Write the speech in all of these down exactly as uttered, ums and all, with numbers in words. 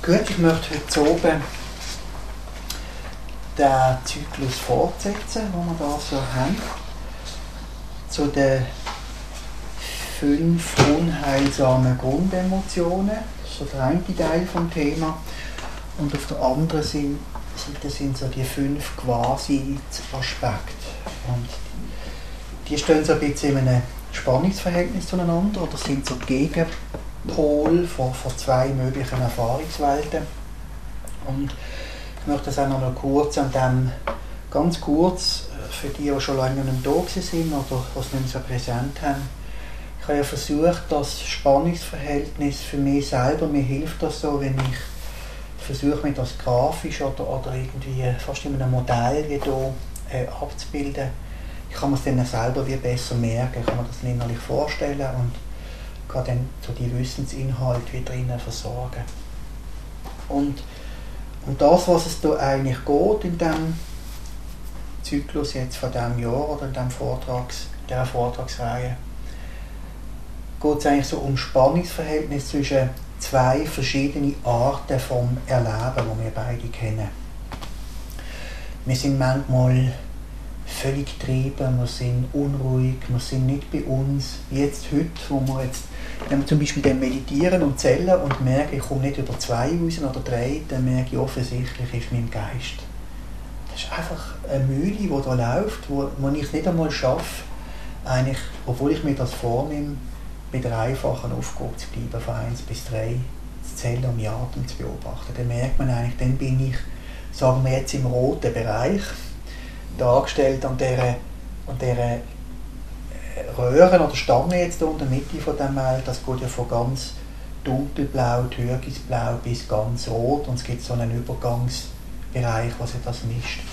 Gut, ich möchte heute oben den Zyklus fortsetzen, den wir da so haben, zu den fünf unheilsamen Grundemotionen. Das ist so der eine Teil des Themas. Und auf der anderen Seite sind so die fünf Quasi-Aspekte. Und die stehen so ein bisschen in einem Spannungsverhältnis zueinander oder sind so Gegenpol von, von zwei möglichen Erfahrungswelten. Und ich möchte das auch noch mal kurz an dem, ganz kurz, für die, die schon lange nicht da sind oder die es nicht mehr so präsent haben. Ich habe ja versucht, das Spannungsverhältnis für mich selber, mir hilft das so, wenn ich versuche, mir das grafisch oder, oder irgendwie fast in einem Modell hier äh, abzubilden. Ich kann mir es dann selber wie besser merken, ich kann mir das innerlich vorstellen und kann dann so die Wissensinhalte wieder drinnen versorgen. Und um das, was es da eigentlich geht in diesem Zyklus jetzt von diesem Jahr oder in diesem Vortrags, dieser Vortragsreihe, geht es eigentlich so um Spannungsverhältnis zwischen zwei verschiedenen Arten vom Erleben, die wir beide kennen. Wir sind manchmal völlig getrieben, wir sind unruhig, wir sind nicht bei uns. Jetzt heute, wo wir jetzt, wenn wir zum Beispiel dann meditieren und zählen und merken, ich komme nicht über zwei raus oder drei, dann merke ich offensichtlich, ist mein Geist. Das ist einfach eine Mühle, die da läuft, wo, wo ich es nicht einmal schaffe, eigentlich, obwohl ich mir das vornehme, bei der einfachen Aufgabe zu bleiben, von eins bis drei zu zählen und meinen Atem zu beobachten. Dann merkt man eigentlich, dann bin ich, sagen wir jetzt, im roten Bereich, dargestellt an dieser, an dieser Röhren oder Stange jetzt hier in der Mitte von dem Mal. Das geht ja von ganz dunkelblau, türkisblau bis ganz rot und es gibt so einen Übergangsbereich, wo sich das mischt.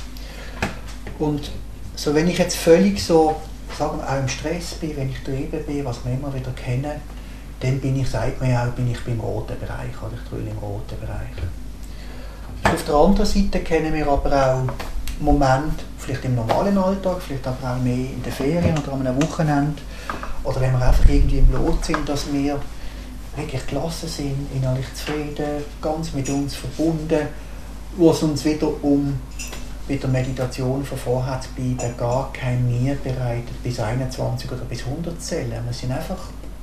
Und so, wenn ich jetzt völlig so, sagen wir, auch im Stress bin, wenn ich getrieben bin, was wir immer wieder kennen, dann bin ich, sagt man ja auch, bin ich beim roten Bereich oder ich drülle im roten Bereich. Auf der anderen Seite kennen wir aber auch Momente, vielleicht im normalen Alltag, vielleicht aber auch mehr in den Ferien oder an einem Wochenende oder wenn wir einfach irgendwie im Lot sind, dass wir wirklich gelassen sind, innerlich zufrieden, ganz mit uns verbunden, wo es uns wieder um bei der Meditation von vorher zu bleiben gar kein Mühe bereitet, bis einundzwanzig oder bis hundert zu zählen. Wir sind einfach,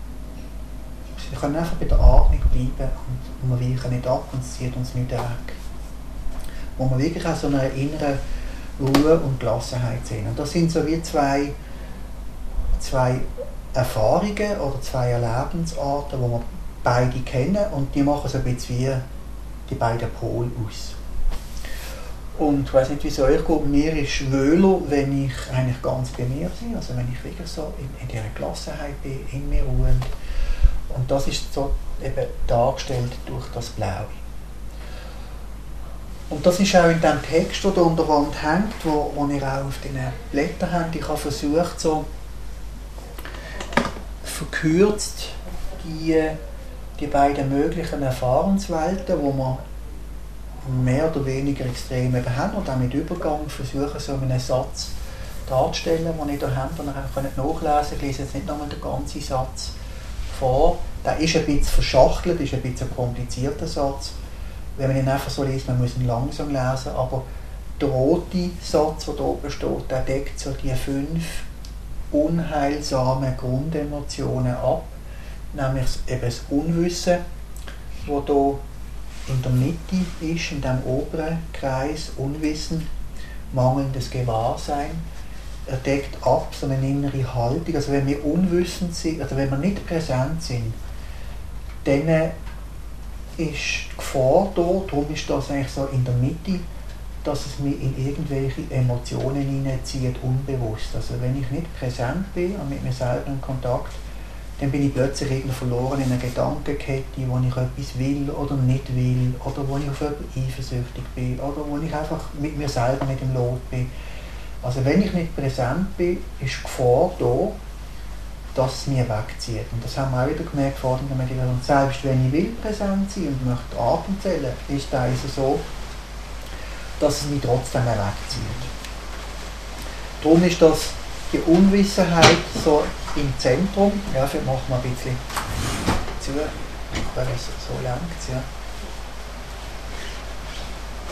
wir können einfach bei der Atmung bleiben und wir weichen nicht ab und es zieht uns nicht weg. Wo wir wirklich auch so eine innere Ruhe und Gelassenheit sehen. Und das sind so wie zwei, zwei Erfahrungen oder zwei Erlebensarten, die wir beide kennen und die machen so ein bisschen wie die beiden Pole aus. Und ich weiss nicht, wie es euch geht, mir ist wohler, wenn ich eigentlich ganz bei mir bin, also wenn ich wirklich so in, in dieser Gelassenheit bin, in mir ruhend. Und das ist so eben dargestellt durch das Blaue. Und das ist auch in dem Text, der da an der Wand hängt, wo, wo ihr auch auf den Blättern habt. Ich habe versucht, so verkürzt die, die beiden möglichen Erfahrungswelten, die wir mehr oder weniger extrem eben haben, und auch mit Übergang versuchen, so einen Satz darzustellen, den ich hier habe, und ihr könnt nachlesen. Ich lese jetzt nicht nochmal den ganzen Satz vor. Der ist ein bisschen verschachtelt, ist ein bisschen ein komplizierter Satz. Wenn man ihn einfach so liest, man muss ihn langsam lesen, aber der rote Satz, der da oben steht, der deckt so die fünf unheilsamen Grundemotionen ab, nämlich eben das Unwissen, das hier in der Mitte ist, in dem oberen Kreis, Unwissen, mangelndes Gewahrsein. Er deckt ab so eine innere Haltung, also wenn wir unwissend sind, also wenn wir nicht präsent sind, dann ist die Gefahr da, darum ist das eigentlich so in der Mitte, dass es mich in irgendwelche Emotionen hineinzieht, unbewusst. Also wenn ich nicht präsent bin und mit mir selber in Kontakt, dann bin ich plötzlich irgendwie verloren in einer Gedankenkette, wo ich etwas will oder nicht will, oder wo ich auf jemanden eifersüchtig bin, oder wo ich einfach mit mir selber nicht im Lot bin. Also wenn ich nicht präsent bin, ist die Gefahr da, dass es mir wegzieht. Und das haben wir auch wieder gemerkt vor der Meditation. Selbst wenn ich will präsent sein und möchte Atem zählen, ist es also so, dass es mich trotzdem wegzieht. Darum ist das die Unwissenheit so im Zentrum. Ja, vielleicht machen wir ein bisschen zu, weil es so lenkt. Ja.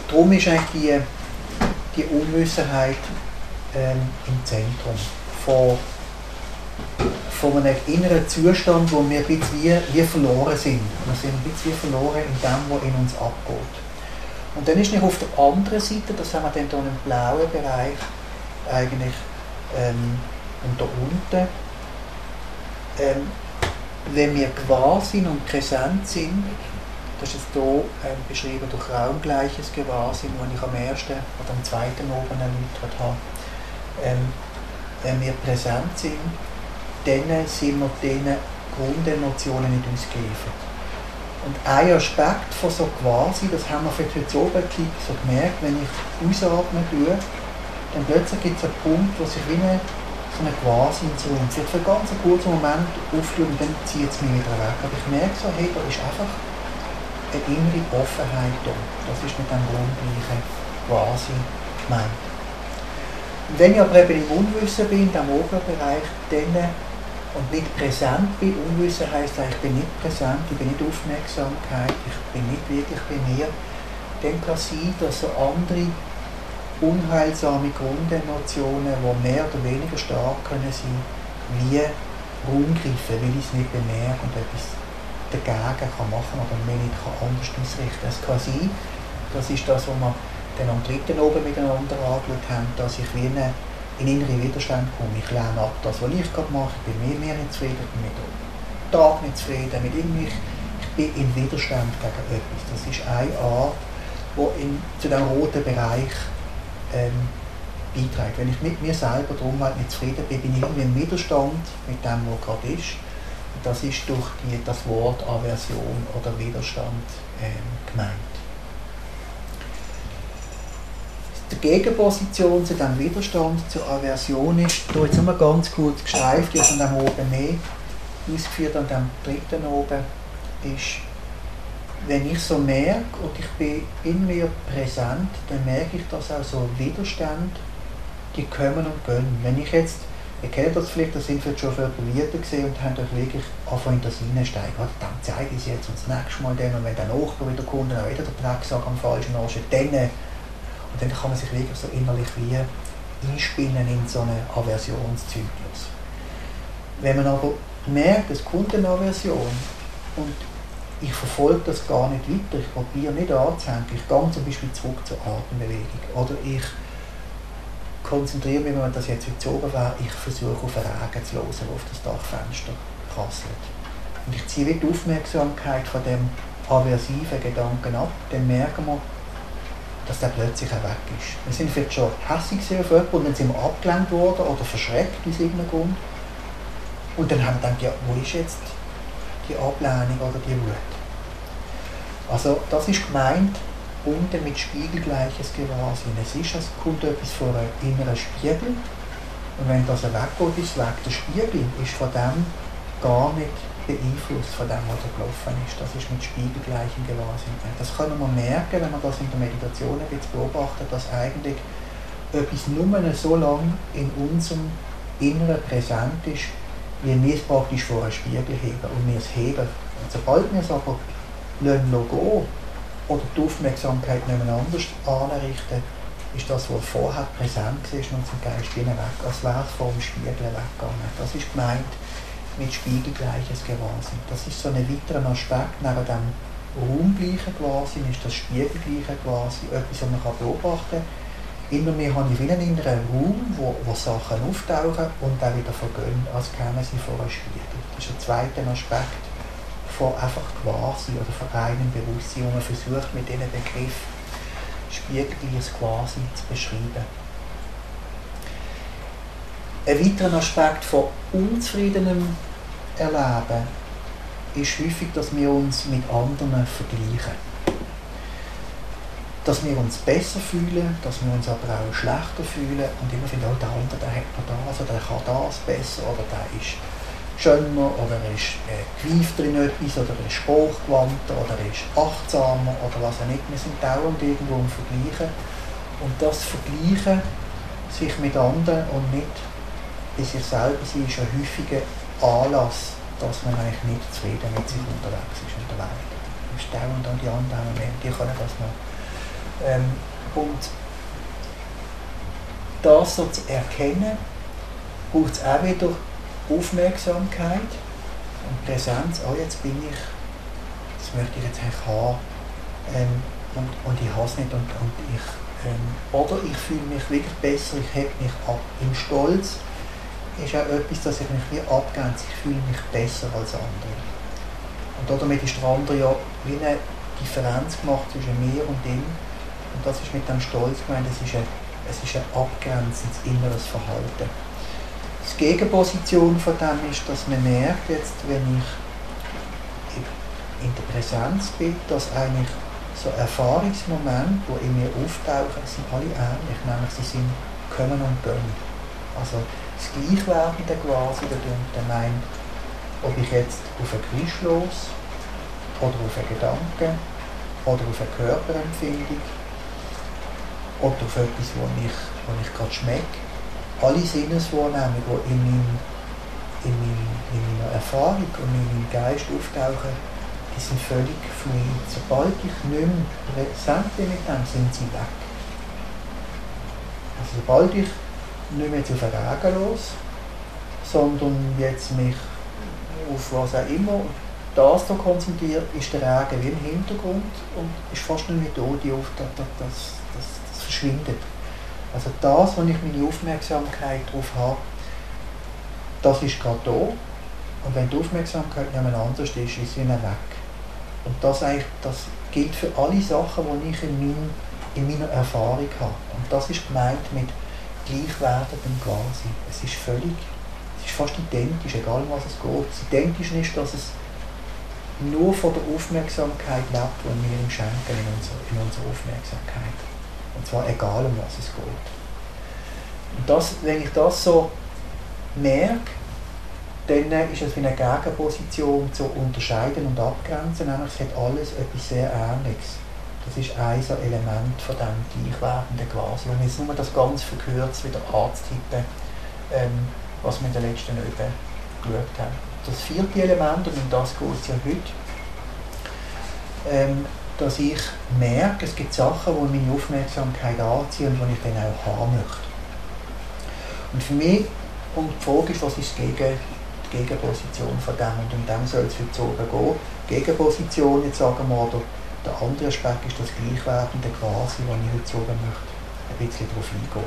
darum ist eigentlich die, die Unwissenheit ähm, im Zentrum von, von einem inneren Zustand, wo wir ein bisschen wie, wie verloren sind. Wir sind ein bisschen wie verloren in dem, was in uns abgeht. Und dann ist nicht auf der anderen Seite, das haben wir dann hier im blauen Bereich, eigentlich ähm, und da unten, ähm, wenn wir gewahr sind und präsent sind, das ist jetzt hier ähm, beschrieben durch raumgleiches Gewahrsinn, das ich am ersten oder am zweiten oben erläutert habe. Ähm, wenn wir präsent sind, dann sind wir diesen Grundemotionen nicht ausgeliefert. Und ein Aspekt von so Gewahrsein, das haben wir vielleicht heute so so gemerkt, wenn ich ausatmen tue, dann plötzlich gibt es einen Punkt, wo sich wie eine, so eine Gewahrseinsraum für einen ganz kurzen Moment auftut und dann zieht es mich wieder weg. Aber ich merke so, hey, da ist einfach eine innere Offenheit da. Das ist mit dem grundgleichen Gewahrsein gemeint. Und wenn ich aber eben im Unwissen bin, in diesem oberen Bereich, dann und nicht präsent bin, Unwissen heisst, ich bin nicht präsent, ich bin nicht Aufmerksamkeit, ich bin nicht wirklich bei mir, dann kann es sein, dass so andere unheilsame Grundemotionen, die mehr oder weniger stark können sein, wie Raum greifen, weil ich es nicht bemerke und etwas dagegen kann machen oder mir nicht kann anders ausrichten kann. Es kann sein, das ist das, was wir dann am dritten oben miteinander angeschaut haben, dass ich wie eine in innere Widerstand komme. Ich lehne ab das, was ich gerade mache. Ich bin mit mir nicht zufrieden, ich bin mit dem Tag nicht zufrieden, mit irgendwie, ich bin in Widerstand gegen etwas. Das ist eine Art, die zu diesem roten Bereich ähm, beiträgt. Wenn ich mit mir selber darum halt nicht zufrieden bin, bin ich irgendwie im Widerstand mit dem, was gerade ist. Und das ist durch die, das Wort Aversion oder Widerstand ähm, gemeint. Die Gegenposition zu diesem Widerstand, zur Aversion ist, hier jetzt haben wir ganz kurz gestreift, jetzt an dem oben mehr, ausgeführt an dem dritten oben, ist, wenn ich so merke und ich bin in mir präsent, dann merke ich, dass auch so Widerstände, die kommen und gehen. Wenn ich jetzt, ihr kennt das vielleicht, das sind vielleicht schon Verwirrte gesehen und haben euch wirklich angefangen in das hineinsteigen. Dann zeige ich es jetzt und das nächste Mal dann, und wenn der Nachbar wieder kommt, dann auch wieder der Drecksack am falschen Arsch, dann und dann kann man sich wirklich so innerlich wie einspinnen in so einen Aversionszyklus. Wenn man aber merkt, es kommt eine Aversion und ich verfolge das gar nicht weiter, ich probiere nicht anzuhängen, ich gehe zum Beispiel zurück zur Atembewegung oder ich konzentriere mich, wenn das jetzt heute oben wäre, ich versuche auf einen Regen zu hören, der auf das Dachfenster prasselt. Und ich ziehe die Aufmerksamkeit von dem aversiven Gedanken ab, dann merken wir, dass der plötzlich auch weg ist. Wir sind vielleicht schon hässig auf jemanden und dann sind wir abgelenkt worden oder verschreckt aus irgendeinem Grund. Und dann haben wir gedacht, ja, wo ist jetzt die Ablehnung oder die Wut? Also das ist gemeint unten mit spiegelgleiches Gewahrsinn. Es ist, es kommt etwas vor einem inneren Spiegel und wenn das weggeht, ist es weg. Der Spiegel ist von dem gar nicht beeinflusst von dem, was da gelaufen ist. Das ist mit spiegelgleichem Gewahrsinn. Das können wir merken, wenn man das in der Meditation ein bisschen beobachtet, dass eigentlich etwas nur so lange in unserem Inneren präsent ist, wie wir es praktisch vor einem Spiegel heben und wir es heben. Und sobald wir es aber gehen oder die Aufmerksamkeit nicht mehr anders anrichten, ist das, was vorher präsent war in unserem Geist, weg, als wäre es vor dem Spiegel weggegangen. Das ist gemeint mit spiegelgleiches Gewahrsinn. Das ist so ein weiterer Aspekt. Neben dem raumgleichen Gewahrsinn ist das spiegelgleiche Gewahrsinn etwas, was man beobachten kann. Immer mehr habe ich wie einen inneren Raum, wo, wo Sachen auftauchen und dann wieder vergehen, als kämen sie vor einem Spiegel. Das ist ein zweiter Aspekt von einfach Gewahrsinn oder von reinem Bewusstsein, wo man versucht, mit diesen Begriff spiegelgleiches Gewahrsinn zu beschreiben. Ein weiterer Aspekt von unzufriedenem Erleben ist häufig, dass wir uns mit anderen vergleichen. Dass wir uns besser fühlen, dass wir uns aber auch schlechter fühlen und immer finden, oh, der andere der hat noch das oder der kann das besser oder der ist schöner oder er ist äh, gewiefter in etwas oder er ist hochgewandter oder er ist achtsamer oder was auch nicht. Wir sind dauernd irgendwo im Vergleichen und das Vergleichen sich mit anderen und nicht bei sich selber sein, ist ein häufiger Anlass, dass man eigentlich nicht zufrieden mit sich unterwegs ist in der Welt. Man ist dauernd an die anderen, die können das noch Ähm, und das so zu erkennen, braucht es auch wieder Aufmerksamkeit und Präsenz. Oh, jetzt bin ich, das möchte ich jetzt eigentlich haben, ähm, und, und ich habe es nicht. Und, und ich, ähm, oder ich fühle mich wirklich besser, ich hebe mich ab. Im Stolz ist auch etwas, dass ich mich wie abgrenze, ich fühle mich besser als andere. Und damit ist der andere ja wie eine Differenz gemacht zwischen mir und ihm. Und das ist mit dem Stolz gemeint, es ist ein, es ist ein abgrenzendes inneres Verhalten. Die Gegenposition von dem ist, dass man merkt, jetzt, wenn ich in der Präsenz bin, dass eigentlich so Erfahrungsmomente, die in mir auftauchen, sind alle ähnlich, nämlich sie sind Kommen und Gehen. Also das Gleichwerdende quasi, der meint, ob ich jetzt auf einen Geräusch los oder auf einen Gedanken oder auf eine Körperempfindung oder auf etwas, was ich, was ich gerade schmecke. Alle Sinneswahrnehmungen, die in, meinem, in, meinem, in meiner Erfahrung und in meinem Geist auftauchen, die sind völlig fluid. Sobald ich nicht mehr präsent bin mit dem, sind sie weg. Also sobald ich nicht mehr jetzt auf einen Regen los, sondern jetzt mich auf was auch immer das hier konzentriere, ist der Regen wie im Hintergrund und ist fast nicht mehr da, die auf, das, das, das, das verschwindet. Also das, wo ich meine Aufmerksamkeit drauf habe, das ist gerade da. Und wenn die Aufmerksamkeit jemand anders ist, ist sie weg. Und das, eigentlich, das gilt für alle Sachen, die ich in, mein, in meiner Erfahrung habe. Und das ist gemeint mit gleichwertigem quasi. Es ist völlig, es ist fast identisch, egal um was es geht. Das Identische ist, dass es nur von der Aufmerksamkeit lebt, die wir ihm schenken in unserer, in unserer Aufmerksamkeit. Und zwar egal, um was es geht. Und das, wenn ich das so merke, dann ist es wie eine Gegenposition zu unterscheiden und abgrenzen, nämlich es hat alles etwas sehr Ähnliches. Das ist ein so Element von dem Gleichwerdenden quasi. Wenn wir jetzt nur das ganz verkürzt wieder anzutippen, ähm, was wir in der letzten Übung geschaut haben. Das vierte Element, und um das geht es ja heute, ähm, dass ich merke, es gibt Sachen, die meine Aufmerksamkeit anziehen und die ich dann auch haben möchte. Und für mich, und die Frage ist, was ist die, Gegen, die Gegenposition von dem, und um dem soll es heute oben gehen. Die Gegenposition, jetzt sagen wir, oder der andere Aspekt ist das Gleichwerdende quasi, wo ich heute oben möchte, ein bisschen darauf eingehen.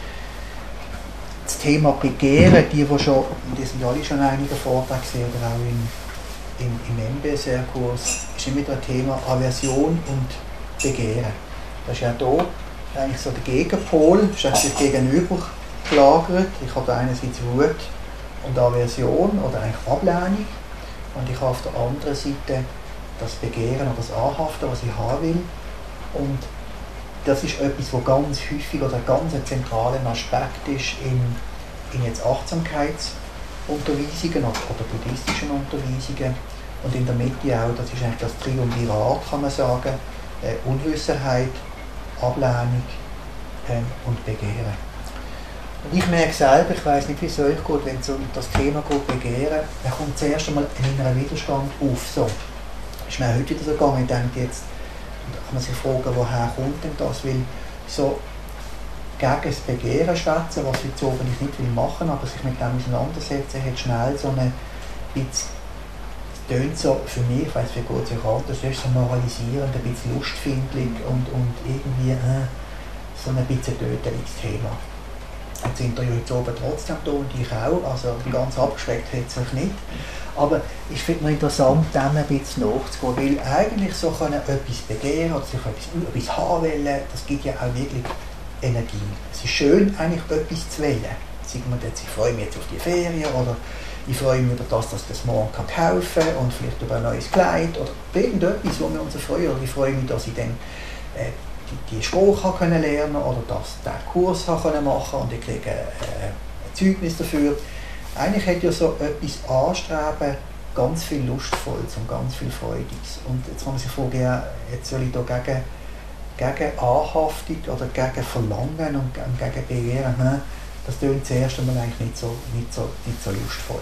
Das Thema Begehren, die, die schon, die sind alle schon einige Vorträge gesehen, oder auch in Im, im M B S R-Kurs ist immer das Thema Aversion und Begehren. Das ist ja hier eigentlich so der Gegenpol, das ist eigentlich gegenüber gelagert. Ich habe einerseits Wut und Aversion oder eigentlich Ablehnung und ich habe auf der anderen Seite das Begehren oder das Anhaften, was ich haben will. Und das ist etwas, was ganz häufig oder ein ganz zentraler Aspekt ist in, in jetzt Achtsamkeitsunterweisungen oder, oder buddhistischen Unterweisungen. Und in der Mitte auch, das ist eigentlich das Triumvirat, kann man sagen, äh, Unwissenheit, Ablehnung äh, und Begehren. Und ich merke selber, ich weiss nicht, wie es euch geht, wenn es um das Thema geht, Begehren, dann kommt zuerst einmal ein innerer Widerstand auf. So. Das ist mir heute wieder so gegangen, ich denke jetzt, da kann man sich fragen, woher kommt denn das, weil so gegen das Begehren schwätzen, was heute so ich nicht will machen, aber sich mit dem auseinandersetzen, hat schnell so eine bisschen, tönt so für mich, ich weiss, wie gut es euch anders ist, so moralisierend, ein bisschen lustfindlich und, und irgendwie äh, so ein bisschen Tötungsthema. Jetzt sind wir ja heute oben trotzdem da und ich auch, also ganz abgeschreckt hat es euch nicht. Aber ich finde es interessant, dem ein bisschen nachzugehen, weil eigentlich so können etwas begehren oder sich etwas, etwas haben wollen, das gibt ja auch wirklich Energie. Es ist schön, eigentlich etwas zu wählen. Sagen wir jetzt, ich freue mich jetzt auf die Ferien oder ich freue mich über das, dass ich das morgen kaufen kann und vielleicht über ein neues Kleid oder irgendetwas, wo wir uns freuen. Oder ich freue mich, dass ich dann äh, die, die Sprache können lernen oder dass ich diesen Kurs können machen und ich kriege äh, ein Zeugnis dafür. Eigentlich hat ja so etwas Anstreben ganz viel Lustvolles und ganz viel Freudiges. Und jetzt kann man sich fragen, ja, jetzt soll ich da gegen, gegen Anhaftung oder gegen Verlangen und gegen Begehren, hm, das klingt zuerst einmal eigentlich nicht so, nicht so, nicht so lustvoll.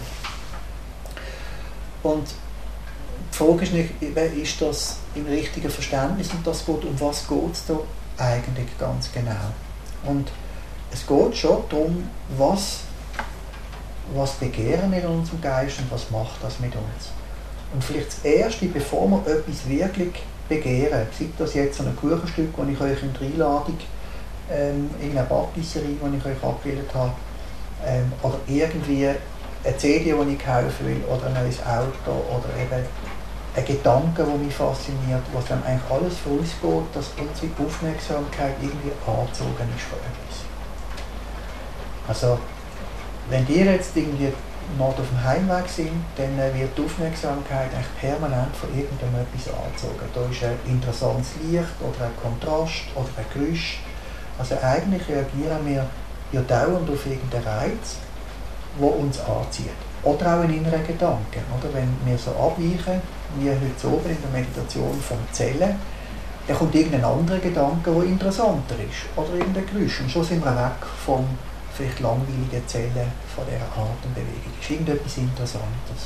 Und die Frage ist nicht, ist das im richtigen Verständnis und das geht, um was geht es da eigentlich ganz genau. Und es geht schon darum, was, was begehren wir in unserem Geist und was macht das mit uns. Und vielleicht das Erste, bevor wir etwas wirklich begehren, sei das jetzt so ein Kuchenstück, das ich euch in der Einladung, ähm, in einer Patisserie, die ich euch abgebildet habe, ähm, oder irgendwie eine C D, die ich kaufen will, oder ein neues Auto, oder eben ein Gedanke, der mich fasziniert, was dann eigentlich alles vorausgeht, dass unsere Aufmerksamkeit irgendwie angezogen ist von etwas. Also, wenn ihr jetzt irgendwie noch auf dem Heimweg sind, dann wird die Aufmerksamkeit eigentlich permanent von irgendetwas angezogen. Da ist ein interessantes Licht oder ein Kontrast oder ein Geräusch. Also eigentlich reagieren wir ja dauernd auf irgendeinen Reiz, der uns anzieht. Oder auch in inneren Gedanken. Oder? Wenn wir so abweichen, wie heute oben in der Meditation vom Zellen, dann kommt irgendein anderer Gedanke, der interessanter ist. Oder irgendein Geräusch. Und schon sind wir weg vom vielleicht langweiligen Zellen von dieser Atembewegung. Das ist irgendetwas Interessantes.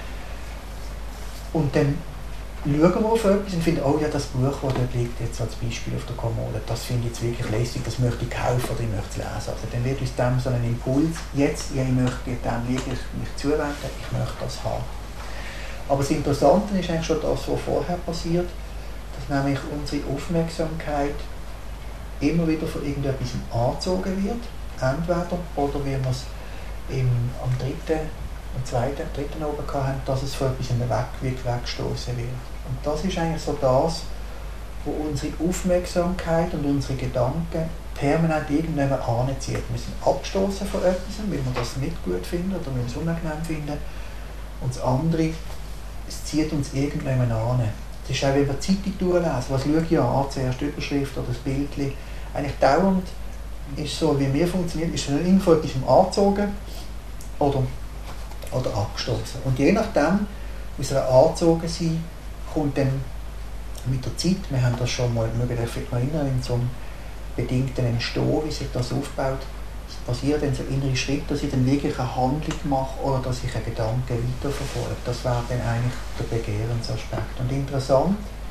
Und dann schauen wir auf etwas und finden, oh ja, das Buch, das dort liegt, jetzt als Beispiel auf der Kommode, das finde ich jetzt wirklich lässig, das möchte ich kaufen oder ich möchte es lesen. Also dann wird uns dem so ein Impuls, jetzt, ja, ich möchte dem wirklich mich zuwenden, ich möchte das haben. Aber das Interessante ist eigentlich schon das, was vorher passiert, dass nämlich unsere Aufmerksamkeit immer wieder von irgendetwas angezogen wird, entweder, oder wie wir es im, am dritten, am zweiten, dritten oben hatten, dass es von etwas weg, weggestoßen wird. Und das ist eigentlich so das, wo unsere Aufmerksamkeit und unsere Gedanken permanent irgendjemand anzieht. Wir sind abgestoßen von etwas, weil wir das nicht gut finden oder weil wir es unangenehm finden. Und das andere, es zieht uns irgendjemand an. Das ist auch, wenn wir die Zeitung durchlesen. Was schaue ich an? Zuerst die Überschrift oder das Bild. Eigentlich dauernd ist so, wie wir funktionieren, ist nicht irgendwo etwas angezogen oder, oder abgestoßen. Und je nachdem, wie wir angezogen sind, kommt dann mit der Zeit, wir haben das schon mal, mögen euch vielleicht noch erinnern, in so einem bedingten Entstehen, wie sich das aufbaut, es passieren dann so innere Schritte, dass ich dann wirklich eine Handlung mache oder dass ich einen Gedanken weiterverfolge. Das wäre dann eigentlich der Begehrensaspekt. Und interessant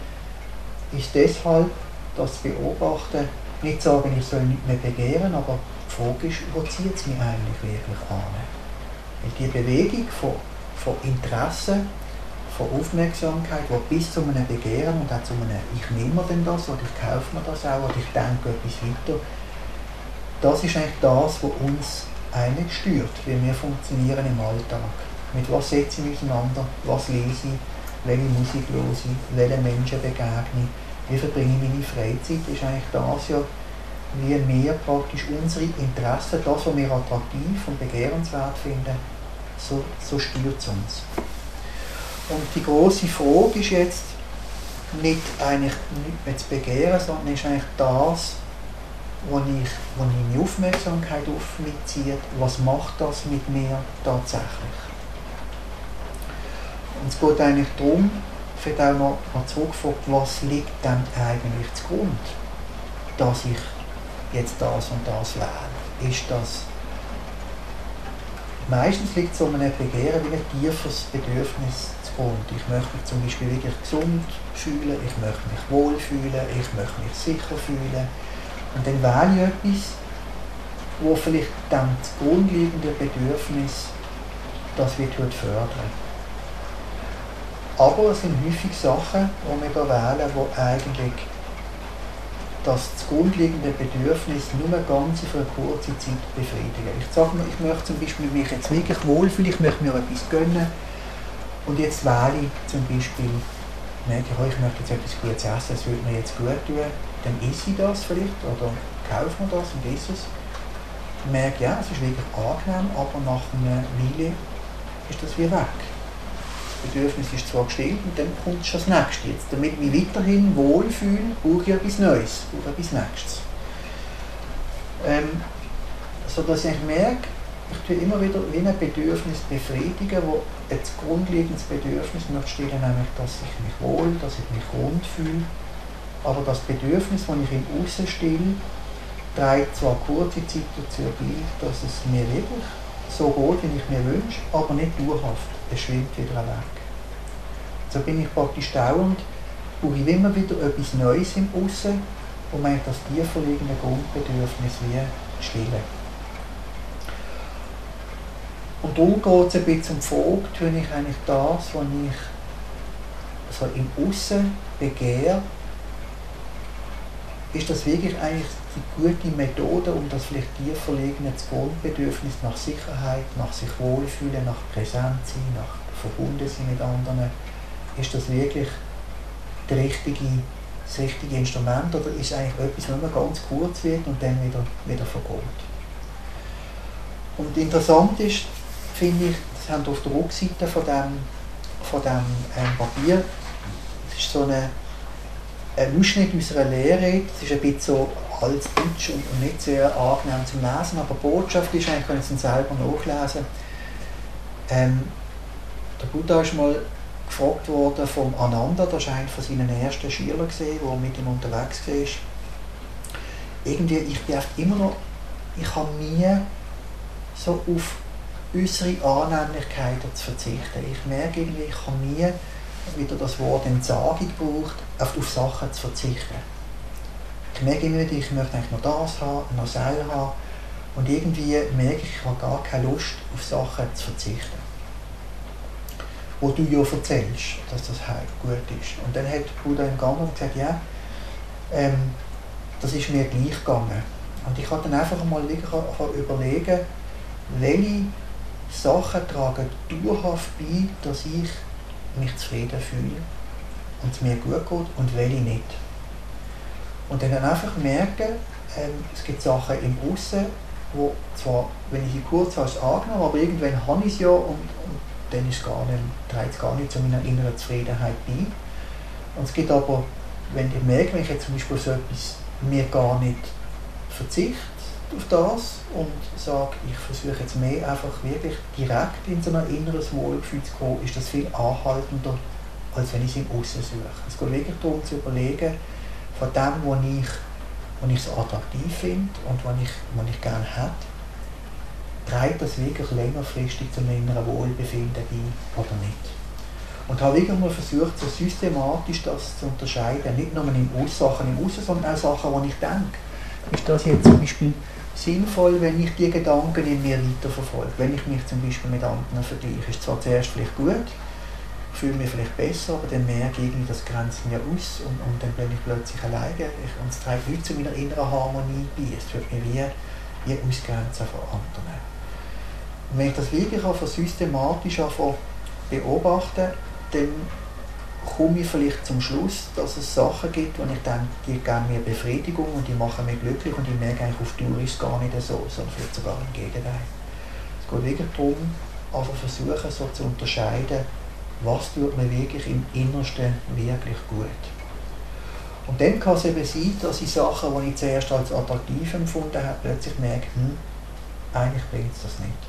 ist deshalb, das zu beobachten, nicht sagen, ich soll nicht mehr begehren, aber die Frage ist, wo zieht es mich eigentlich wirklich an? Weil die Bewegung von, von Interesse, von Aufmerksamkeit, die bis zu einem Begehren und auch zu einem ich nehme mir denn das oder ich kaufe mir das auch oder ich denke etwas weiter, das ist eigentlich das, was uns eigentlich steuert, wie wir funktionieren im Alltag. Mit was setze ich mich auseinander, was lese ich, welche Musik höre ich, welchen Menschen begegne ich, wie verbringe ich meine Freizeit, ist eigentlich das ja, wie wir praktisch unsere Interessen, das, was wir attraktiv und begehrenswert finden, so, so steuert es uns. Und die grosse Frage ist jetzt nicht eigentlich nicht mehr zu begehren, sondern ist eigentlich das, wo ich, wo ich meine Aufmerksamkeit auf mich ziehe, was macht das mit mir tatsächlich? Und es geht eigentlich darum, vielleicht auch noch mal zurückgefragt, was liegt denn eigentlich zugrunde, dass ich jetzt das und das wähle? Ist das meistens liegt es um ein Begehren wie ein tieferes Bedürfnis zugrunde. Ich möchte mich zum Beispiel wirklich gesund fühlen, ich möchte mich wohlfühlen, ich möchte mich sicher fühlen. Und dann wähle ich etwas, wo vielleicht dann das grundlegende Bedürfnis, das wird fördern. Aber es sind häufig Sachen, die wir da wählen, die eigentlich das grundlegende Bedürfnis nur ganz für eine kurze Zeit befriedigen. Ich sage mir, ich möchte zum Beispiel mich jetzt wirklich wohlfühlen, ich möchte mir etwas gönnen und jetzt wähle ich zum Beispiel, merke ich, ich möchte jetzt etwas Gutes essen, das würde mir jetzt gut tun, dann esse ich das vielleicht oder kaufe mir das und esse es. Ich merke, ja, es ist wirklich angenehm, aber nach einer Weile ist das wie weg. Das Bedürfnis ist zwar gestillt und dann kommt schon das Nächste. Jetzt, damit ich mich weiterhin wohlfühle, brauche ich etwas Neues, brauche etwas Nächstes. Ähm, sodass ich merke, ich tue immer wieder wie ein Bedürfnis befriedigen, wo ein grundlegendes Bedürfnis möchte stillen, nämlich, dass ich mich wohl, dass ich mich rund fühle. Aber das Bedürfnis, das ich im Aussen stille, trägt zwar kurze Zeit dazu bei, dass es mir wirklich so geht, wie ich mir wünsche, aber nicht dauerhaft. Es schwimmt wieder weg. So bin ich praktisch dauernd, brauche ich immer wieder etwas Neues im Aussen, wo man das tiefer liegende Grundbedürfnis wie stillen. Und darum geht es ein bisschen um die Frage, tue ich eigentlich das, was ich so im Aussen begehre, ist das wirklich eigentlich die gute Methode, um das vielleicht tiefer liegende Grundbedürfnis nach Sicherheit, nach sich wohlfühlen, nach Präsenz sein, nach Verbundensein mit anderen, ist das wirklich der richtige, das richtige Instrument oder ist es eigentlich etwas, was immer ganz kurz wird und dann wieder, wieder vergeht? Und interessant ist, finde ich, das haben wir auf der Rückseite von dem, von dem ähm, Papier, das ist so eine, ein Ausschnitt unserer Lehre, das ist ein bisschen so altdeutsch und, und nicht sehr angenehm zum Lesen, aber die Botschaft ist, eigentlich können Sie es selber nachlesen. Ähm, der Buddha ist mal gefragt worden vom Ananda, das war einer von seinen ersten Schülern, der mit ihm unterwegs war. Irgendwie, ich bin immer noch, ich habe nie so auf unsere Annehmlichkeiten zu verzichten. Ich merke irgendwie, ich habe nie wieder das Wort Entsagung gebraucht, auf, auf Sachen zu verzichten. Ich merke immer wieder, ich möchte eigentlich noch das haben, noch das haben und irgendwie merke ich, ich habe gar keine Lust, auf Sachen zu verzichten. Wo du ja erzählst, dass das halt gut ist. Und dann hat Buddha im Gangen gesagt, ja, ähm, das ist mir gleich gegangen. Und ich habe dann einfach mal wirklich überlegen, welche Sachen tragen dauerhaft bei, dass ich mich zufrieden fühle und es mir gut geht und welche nicht. Und dann einfach merken, ähm, es gibt Sachen im Aussen, wo zwar, wenn ich sie kurz habe, angenommen, aber irgendwann habe ich es ja und, und dann ist es gar nicht, trägt es gar nicht zu meiner inneren Zufriedenheit bei. Und es gibt aber, wenn ich merke, wenn ich jetzt zum Beispiel so etwas mir gar nicht verzichte auf das und sage, ich versuche jetzt mehr einfach wirklich direkt in so ein inneres Wohlgefühl zu kommen, ist das viel anhaltender, als wenn ich es im Aussen suche. Es geht wirklich darum zu überlegen, von dem, was ich, was ich so attraktiv finde und was ich, was ich gerne hätte, trägt das wirklich längerfristig zum inneren Wohlbefinden bei oder nicht. Und habe wirklich mal versucht, so systematisch das zu unterscheiden, nicht nur in Sachen im Aussen, sondern auch Sachen, wo ich denke. Ist das jetzt zum Beispiel sinnvoll, wenn ich die Gedanken in mir weiterverfolge? Wenn ich mich zum Beispiel mit anderen vergleiche, ist zwar zuerst vielleicht gut, ich fühle mich vielleicht besser, aber dann merke ich irgendwie, das grenzt mir aus und, und dann bin ich plötzlich alleine ich, und es trägt nicht zu meiner inneren Harmonie bei. Es tut mich wie, wie ausgrenzen von anderen. Und wenn ich das wirklich einfach systematisch beobachte, dann komme ich vielleicht zum Schluss, dass es Sachen gibt, wo ich denke, die geben mir Befriedigung und die machen mich glücklich und ich merke eigentlich, auf Dauer ist es gar nicht so, sondern vielleicht sogar im Gegenteil. Es geht wirklich darum, also versuchen so zu unterscheiden, was tut mir wirklich im Innersten wirklich gut. Und dann kann es eben sein, dass ich Sachen, die ich zuerst als attraktiv empfunden habe, plötzlich merke, hm, eigentlich bringt es das nicht.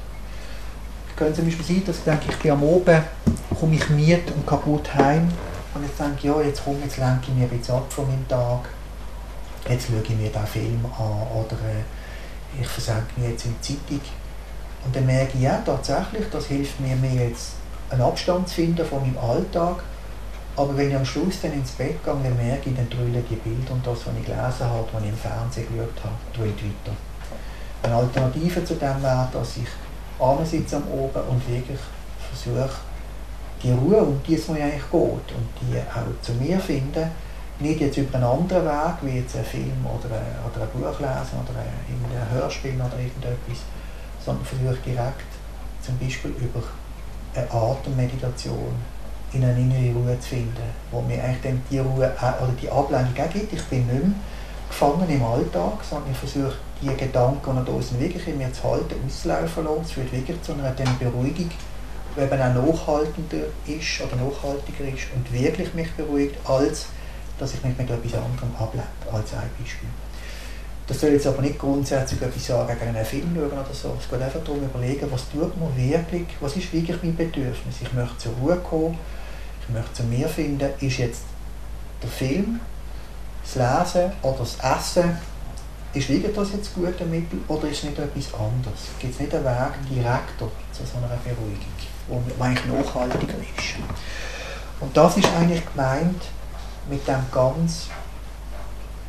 Es könnte zum Beispiel sein, dass ich denke, ich bin am Abend, komme ich müde und kaputt heim und ich denke, ja, jetzt komm, jetzt lenke ich mich ein bisschen ab von meinem Tag, jetzt schaue ich mir diesen Film an oder äh, ich versenke mich jetzt in die Zeitung. Und dann merke ich, ja, tatsächlich, das hilft mir, mir jetzt einen Abstand zu finden von meinem Alltag. Aber wenn ich am Schluss dann ins Bett gehe, dann merke ich, dann drüllen die Bilder und das, was ich gelesen habe, was ich im Fernsehen geschaut habe, drüllt weiter. Eine Alternative zu dem wäre, dass ich ansitze am Oben und wirklich versuche, die Ruhe, um die es mir eigentlich geht, und die auch zu mir finden, nicht jetzt über einen anderen Weg, wie jetzt ein Film oder ein, oder ein Buch lesen oder ein, ein Hörspiel oder irgendetwas, sondern versuche direkt zum Beispiel über eine Atemmeditation in eine innere Ruhe zu finden, wo mir eigentlich dann die Ruhe oder die Ablenkung auch gibt. Ich bin nicht mehr gefangen im Alltag, sondern ich versuche, die Gedanken, die da draussen wirklich in mir zu halten, auszulaufen lassen. Es führt wirklich zu einer Beruhigung, die eben auch nachhaltender ist oder nachhaltiger ist und wirklich mich beruhigt, als dass ich mich mit etwas anderem ablenke, als ein Beispiel. Das soll jetzt aber nicht grundsätzlich etwas sagen gegen einen Film schauen oder so. Es geht einfach darum, überlegen, was tut man wirklich, was ist wirklich mein Bedürfnis. Ich möchte zur Ruhe kommen, ich möchte zu mir finden, ist jetzt der Film, das Lesen oder das Essen, ist wirklich das jetzt gute Mittel oder ist es nicht etwas anderes? Gibt es nicht einen Weg direkter zu so einer Beruhigung, die eigentlich nachhaltiger ist? Und das ist eigentlich gemeint mit dem ganz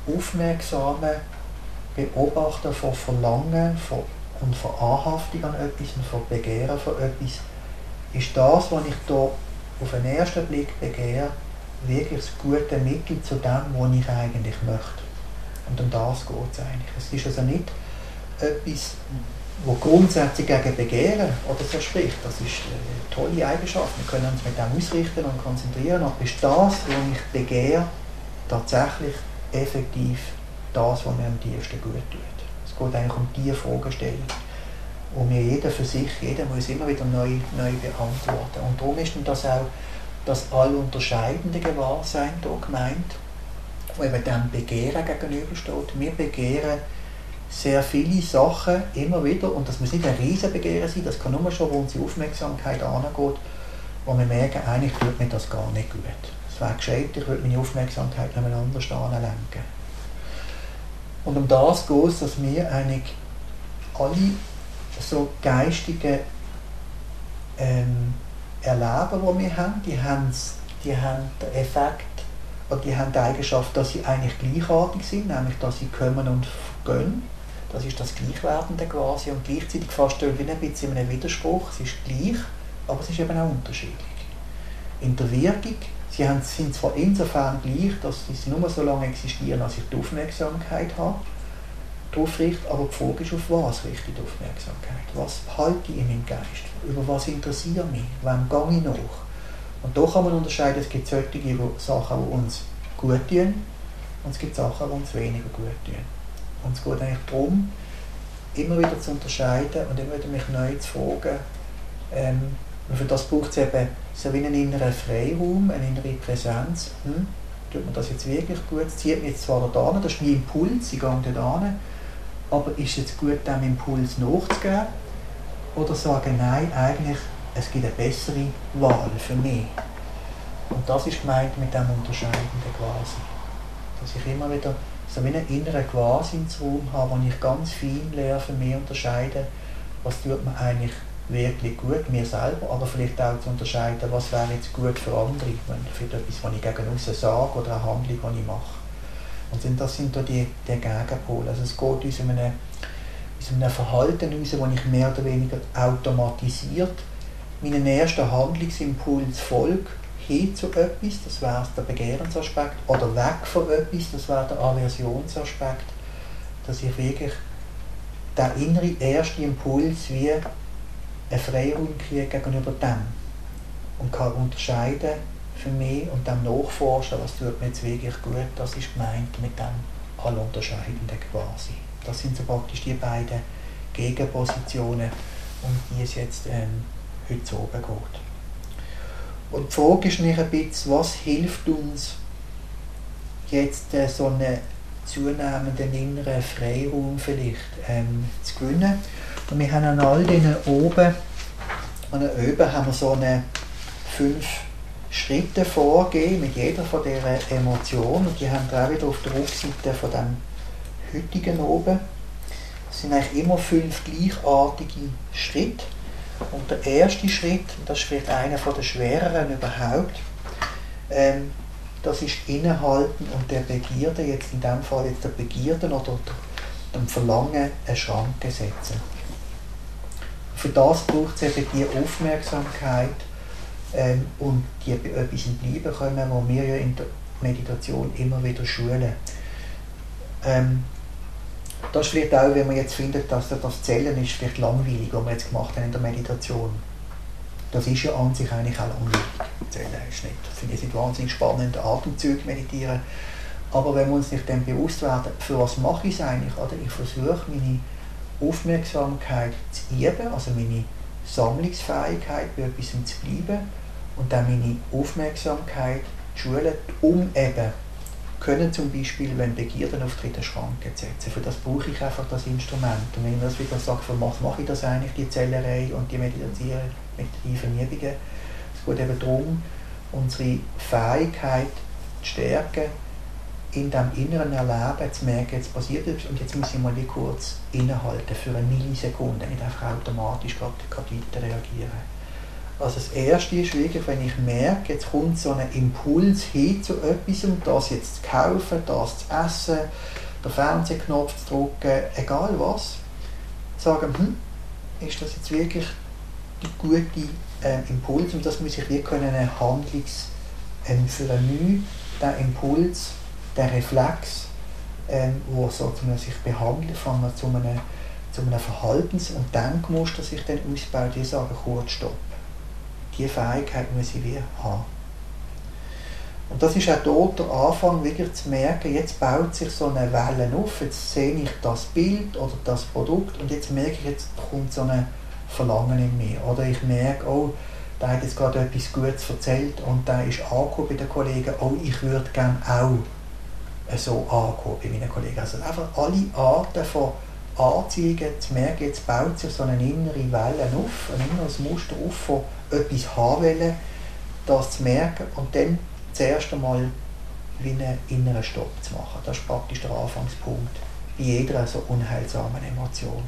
aufmerksame Beobachter von Verlangen von, und von Anhaftung an etwas und von Begehren von etwas, ist das, was ich hier auf den ersten Blick begehre, wirklich das gute Mittel zu dem, was ich eigentlich möchte. Und um das geht es eigentlich. Es ist also nicht etwas, das grundsätzlich gegen Begehren oder so spricht. Das ist eine tolle Eigenschaft. Wir können uns mit dem ausrichten und konzentrieren. Aber ist das, was ich begehre, tatsächlich effektiv das, was mir am tiefsten gut tut? Es geht eigentlich um diese Fragestellung, wo mir jeder für sich, jeder muss immer wieder neu, neu beantworten. Und darum ist das auch das allunterscheidende Gewahrsein hier gemeint, wo eben dem Begehren gegenübersteht. Wir begehren sehr viele Sachen immer wieder, und das muss nicht ein Riesenbegehren sein, das kann nur schon, wo unsere Aufmerksamkeit angeht, wo wir merken, eigentlich tut mir das gar nicht gut. Es wäre gescheit, ich würde meine Aufmerksamkeit noch einmal anders lenken. Und um das geht es, dass wir eigentlich alle so geistige ähm, Erleben, die wir haben, die haben, die haben den Effekt, oder die haben die Eigenschaft, dass sie eigentlich gleichartig sind, nämlich dass sie kommen und gehen. Das ist das Gleichwerdende quasi, und gleichzeitig fast wie ein bisschen ein Widerspruch. Es ist gleich, aber es ist eben auch unterschiedlich. In der Wirkung, sie haben, sind zwar insofern gleich, dass sie nur so lange existieren, als ich die Aufmerksamkeit habe, darauf richte, aber die Frage ist, auf was richte ich die Aufmerksamkeit? Was behalte ich in meinem Geist? Über was interessiert mich? Wem gehe ich nach? Und da kann man unterscheiden, es gibt solche Sachen, die uns gut tun, und es gibt Sachen, die uns weniger gut tun. Und es geht eigentlich darum, immer wieder zu unterscheiden und immer wieder mich neu zu fragen. Ähm, und für das braucht es eben so wie einen inneren Freiraum, eine innere Präsenz. Hm, tut mir das jetzt wirklich gut? Es zieht mich jetzt zwar da hin, das ist mein Impuls, ich gehe da hin, aber ist es jetzt gut, dem Impuls nachzugeben? Oder sagen, nein, eigentlich, es gibt eine bessere Wahl für mich. Und das ist gemeint mit dem Unterscheidenden quasi. Dass ich immer wieder so wie einen inneren Wahnsinnsraum habe, wo ich ganz fein lerne für mich unterscheiden, was tut mir eigentlich wirklich gut, mir selber, aber vielleicht auch zu unterscheiden, was wäre jetzt gut für andere, wenn für etwas, was ich gegen aussen sage oder eine Handlung, die ich mache. Und das sind da die, die Gegenpole. Also es geht aus einem, aus einem Verhalten heraus, das ich mehr oder weniger automatisiert meinen ersten Handlungsimpuls folge, hin zu etwas, das wäre der Begehrensaspekt, oder weg von etwas, das wäre der Aversionsaspekt, dass ich wirklich den inneren ersten Impuls wie einen Freiraum kriege gegenüber dem und kann unterscheiden für mich und dem nachforschen, was tut mir jetzt wirklich gut, das ist gemeint mit dem Allunterscheidenden quasi. Das sind so praktisch die beiden Gegenpositionen, um die es jetzt ähm, heute so oben geht. Und die Frage ist nicht ein bisschen, was hilft uns jetzt äh, so einen zunehmenden inneren Freiraum vielleicht ähm, zu gewinnen. Und wir haben an all diesen oben, an oben haben wir so eine fünf Schritte vorgegeben mit jeder von dieser Emotion, und die haben wir auch wieder auf der Rückseite von dem heutigen oben. Es sind eigentlich immer fünf gleichartige Schritte. Und der erste Schritt, das ist vielleicht einer der schwereren überhaupt, ähm, das ist Innehalten und der Begierde, jetzt in dem Fall jetzt der Begierden oder dem Verlangen eine Schranke setzen. Für das braucht es eben die Aufmerksamkeit ähm, und die bei etwas bleiben können, wo wir ja in der Meditation immer wieder schulen. Ähm, Das ist vielleicht auch, wenn man jetzt findet, dass das Zählen ist vielleicht langweilig, was wir jetzt gemacht haben in der Meditation. Das ist ja an sich eigentlich auch langweilig. Zählen ist nicht. Das finde ich nicht wahnsinnig spannend, Atemzüge meditieren. Aber wenn wir uns nicht dann bewusst werden, für was mache ich es eigentlich? Oder ich versuche, meine Aufmerksamkeit zu üben, also meine Sammlungsfähigkeit bei etwas zu bleiben und dann meine Aufmerksamkeit zu schulen, um eben können zum Beispiel, wenn Begierden auftritt, eine Schranke setzen. Für das brauche ich einfach das Instrument. Und wenn ich das wieder sage, für was mache ich das eigentlich, die Zellerei und die meditativen Übungen, es geht eben darum, unsere Fähigkeit zu stärken, in diesem inneren Erleben zu merken, jetzt passiert etwas und jetzt muss ich mal wie kurz innehalten für eine Millisekunde, nicht einfach automatisch gerade weiter reagieren. Also das Erste ist wirklich, wenn ich merke, jetzt kommt so ein Impuls hin zu etwas, um das jetzt zu kaufen, das zu essen, den Fernsehknopf zu drücken, egal was, sagen, hm, ist das jetzt wirklich der gute äh, Impuls, und das muss ich wie können eine Handlungs ähm, für einen der Impuls, der Reflex, ähm, wo so sich behandelt, fangen wir zu einem, zu einem Verhaltens- und Denkmuster sich dann ausbaut, die sagen, kurz stopp. Diese Fähigkeit muss ich wie haben. Und das ist auch dort der Anfang, wirklich zu merken, jetzt baut sich so eine Welle auf, jetzt sehe ich das Bild oder das Produkt und jetzt merke ich, jetzt kommt so ein Verlangen in mir. Oder ich merke, oh, der hat jetzt gerade etwas Gutes erzählt und der ist angekommen bei den Kollegen, oh, ich würde gerne auch so angekommen bei meinen Kollegen. Also einfach alle Arten von Anziehungen zu merken, jetzt baut sich so eine innere Welle auf, ein inneres Muster auf von etwas haben wollen, das zu merken und dann zuerst einmal wie einen inneren Stopp zu machen. Das ist praktisch der Anfangspunkt bei jeder so unheilsamen Emotion.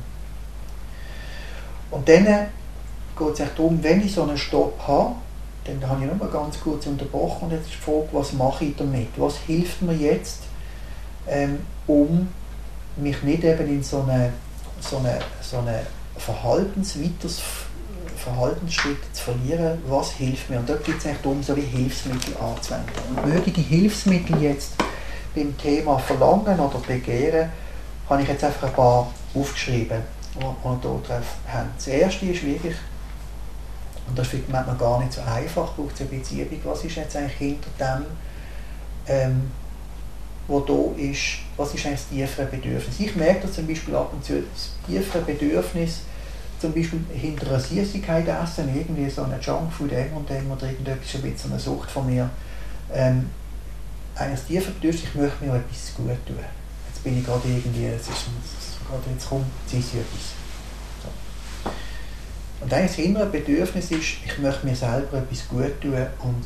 Und dann geht es darum, wenn ich so einen Stopp habe, dann habe ich nur mal ganz kurz unterbrochen und jetzt ist die Frage, was mache ich damit? Was hilft mir jetzt, ähm, um mich nicht eben in so eine, so eine, so eine Verhaltens, weiteres Verhaltensschritt zu verlieren, was hilft mir? Und dort geht es eigentlich darum, so wie Hilfsmittel anzuwenden. Und mögliche Hilfsmittel jetzt beim Thema Verlangen oder Begehren habe ich jetzt einfach ein paar aufgeschrieben, die wir hier drauf haben. Das erste ist wirklich, und das findet man gar nicht so einfach, braucht es eine Beziehung, was ist jetzt eigentlich hinter dem, ähm, wo da ist, was ist eigentlich das tiefere Bedürfnis? Ich merke das zum Beispiel ab und zu, das tiefere Bedürfnis, zum Beispiel hinter einer Süßigkeit essen, irgendwie so eine Junkfood, M und M oder irgendetwas, ein bisschen eine Sucht von mir. Ähm, eines tiefen Bedürfnis, ich möchte mir etwas gut tun. Jetzt bin ich gerade irgendwie, es ist, gerade jetzt kommt, es ist etwas. So. Und eigentlich das innere Bedürfnis ist, ich möchte mir selber etwas gut tun und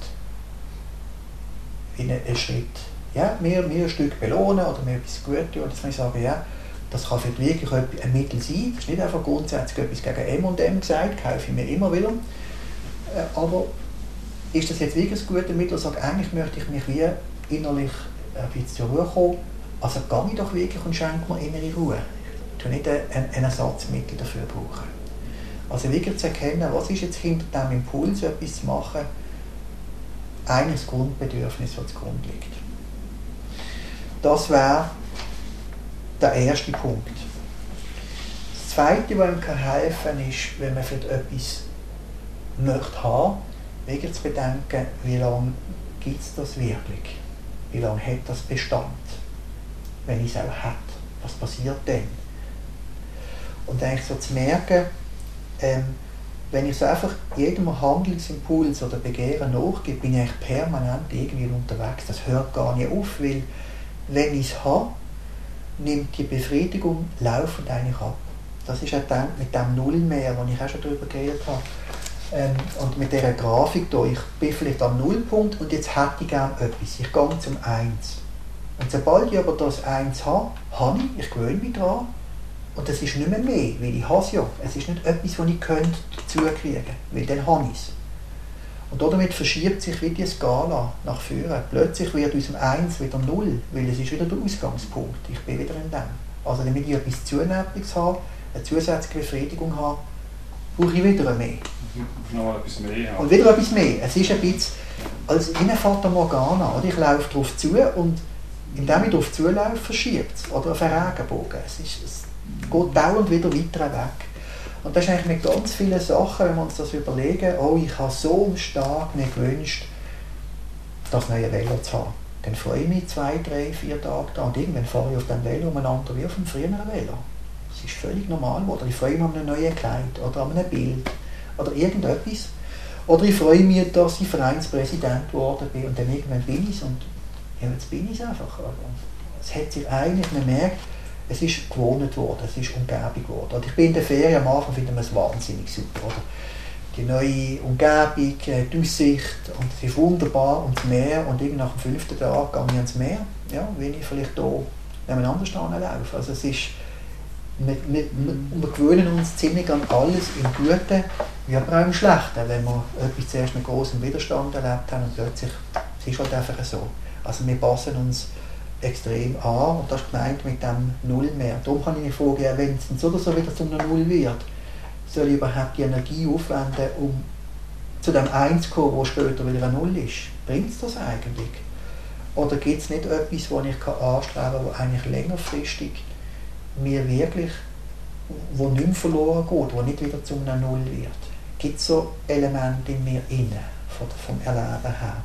in einen Schritt, ja, mir, mir ein Stück belohnen oder mir etwas gut tun. Und jetzt muss ich sagen, ja, das kann vielleicht wirklich ein Mittel sein. Das ist nicht einfach grundsätzlich etwas gegen M und M gesagt, kaufe ich mir immer wieder. Aber ist das jetzt wirklich ein gutes Mittel? Ich sage, eigentlich möchte ich mich wie innerlich ein bisschen zur Ruhe kommen. Also gehe ich doch wirklich und schenke mir innere Ruhe. Ich tue nicht ein, ein Ersatzmittel dafür brauchen. Also wirklich zu erkennen, was ist jetzt hinter dem Impuls, etwas zu machen, eigentlich das Grundbedürfnis, das zugrunde liegt. Das wäre der erste Punkt. Das Zweite, was ihm helfen kann, ist, wenn man für etwas möchte haben, wirklich zu bedenken, wie lange gibt es das wirklich? Wie lange hat das Bestand? Wenn ich es auch habe, was passiert dann? Und eigentlich so zu merken, ähm, wenn ich so einfach jedem Handlungsimpuls oder Begehren nachgebe, bin ich eigentlich permanent irgendwie unterwegs. Das hört gar nicht auf, weil wenn ich es habe, nimmt die Befriedigung laufend eigentlich ab. Das ist auch dann mit dem Nullmehr, wo ich auch schon darüber geredet habe. Ähm, und mit dieser Grafik hier, ich bin vielleicht am Nullpunkt und jetzt hätte ich gerne etwas. Ich gehe zum eins. Und sobald ich aber das eins habe, habe ich, ich gewöhne mich daran. Und das ist nicht mehr mehr, weil ich habe es ja. Es ist nicht etwas, das ich könnte dazu kriegen, weil dann habe ich es. Und damit verschiebt sich wie die Skala nach vorne. Plötzlich wird aus dem eins wieder null, weil es ist wieder der Ausgangspunkt. Ich bin wieder in dem. Also damit ich etwas Zunehmendes habe, eine zusätzliche Befriedigung habe, brauche ich wieder mehr. Noch etwas mehr. Und wieder etwas mehr. Es ist ein bisschen als in einer Fata Morgana. Oder? Ich laufe darauf zu und indem ich darauf zulaufe, verschiebt es. Oder auf einen Regenbogen. Es, ist, es geht dauernd wieder weiter weg. Und das ist eigentlich mit ganz vielen Sachen, wenn wir uns das überlegen, oh, ich habe so stark mir gewünscht, das neue Velo zu haben. Dann freue ich mich zwei, drei, vier Tage da und irgendwann fahre ich auf dem Velo umeinander wie auf einem früheren Velo. Das ist völlig normal geworden. Ich freue mich an einem neuen Kleid oder an einem Bild oder irgendetwas. Oder ich freue mich, dass ich Vereinspräsident geworden bin und dann irgendwann bin ich es und ja, jetzt bin ich es einfach. Aber es hat sich eigentlich, man merkt, es ist gewohnt worden, es ist Umgebung geworden. Und ich bin in der Ferien, am Anfang finde ich es wahnsinnig super. Oder? Die neue Umgebung, die Aussicht, und es ist wunderbar und das Meer. Und irgendwie nach dem fünften Tag gehe ich ans Meer, ja, wenn ich vielleicht hier nebeneinander laufe. Also es ist Wir, wir, wir gewöhnen uns ziemlich an alles im Guten, wie aber auch im Schlechten, wenn wir etwas zuerst mit großem Widerstand erlebt haben und plötzlich, es ist halt einfach so. Also wir passen uns extrem an und das ist gemeint mit dem Null mehr. Darum kann ich mich fragen, wenn es so oder so wieder zu einer Null wird, soll ich überhaupt die Energie aufwenden, um zu dem eins zu kommen, wo später wieder eine Null ist? Bringt es das eigentlich? Oder gibt es nicht etwas, das ich anstreben kann, das eigentlich längerfristig mir wirklich, wo nicht mehr verloren geht, wo nicht wieder zu einer Null wird? Gibt es so Elemente in mir inne, vom Erleben her?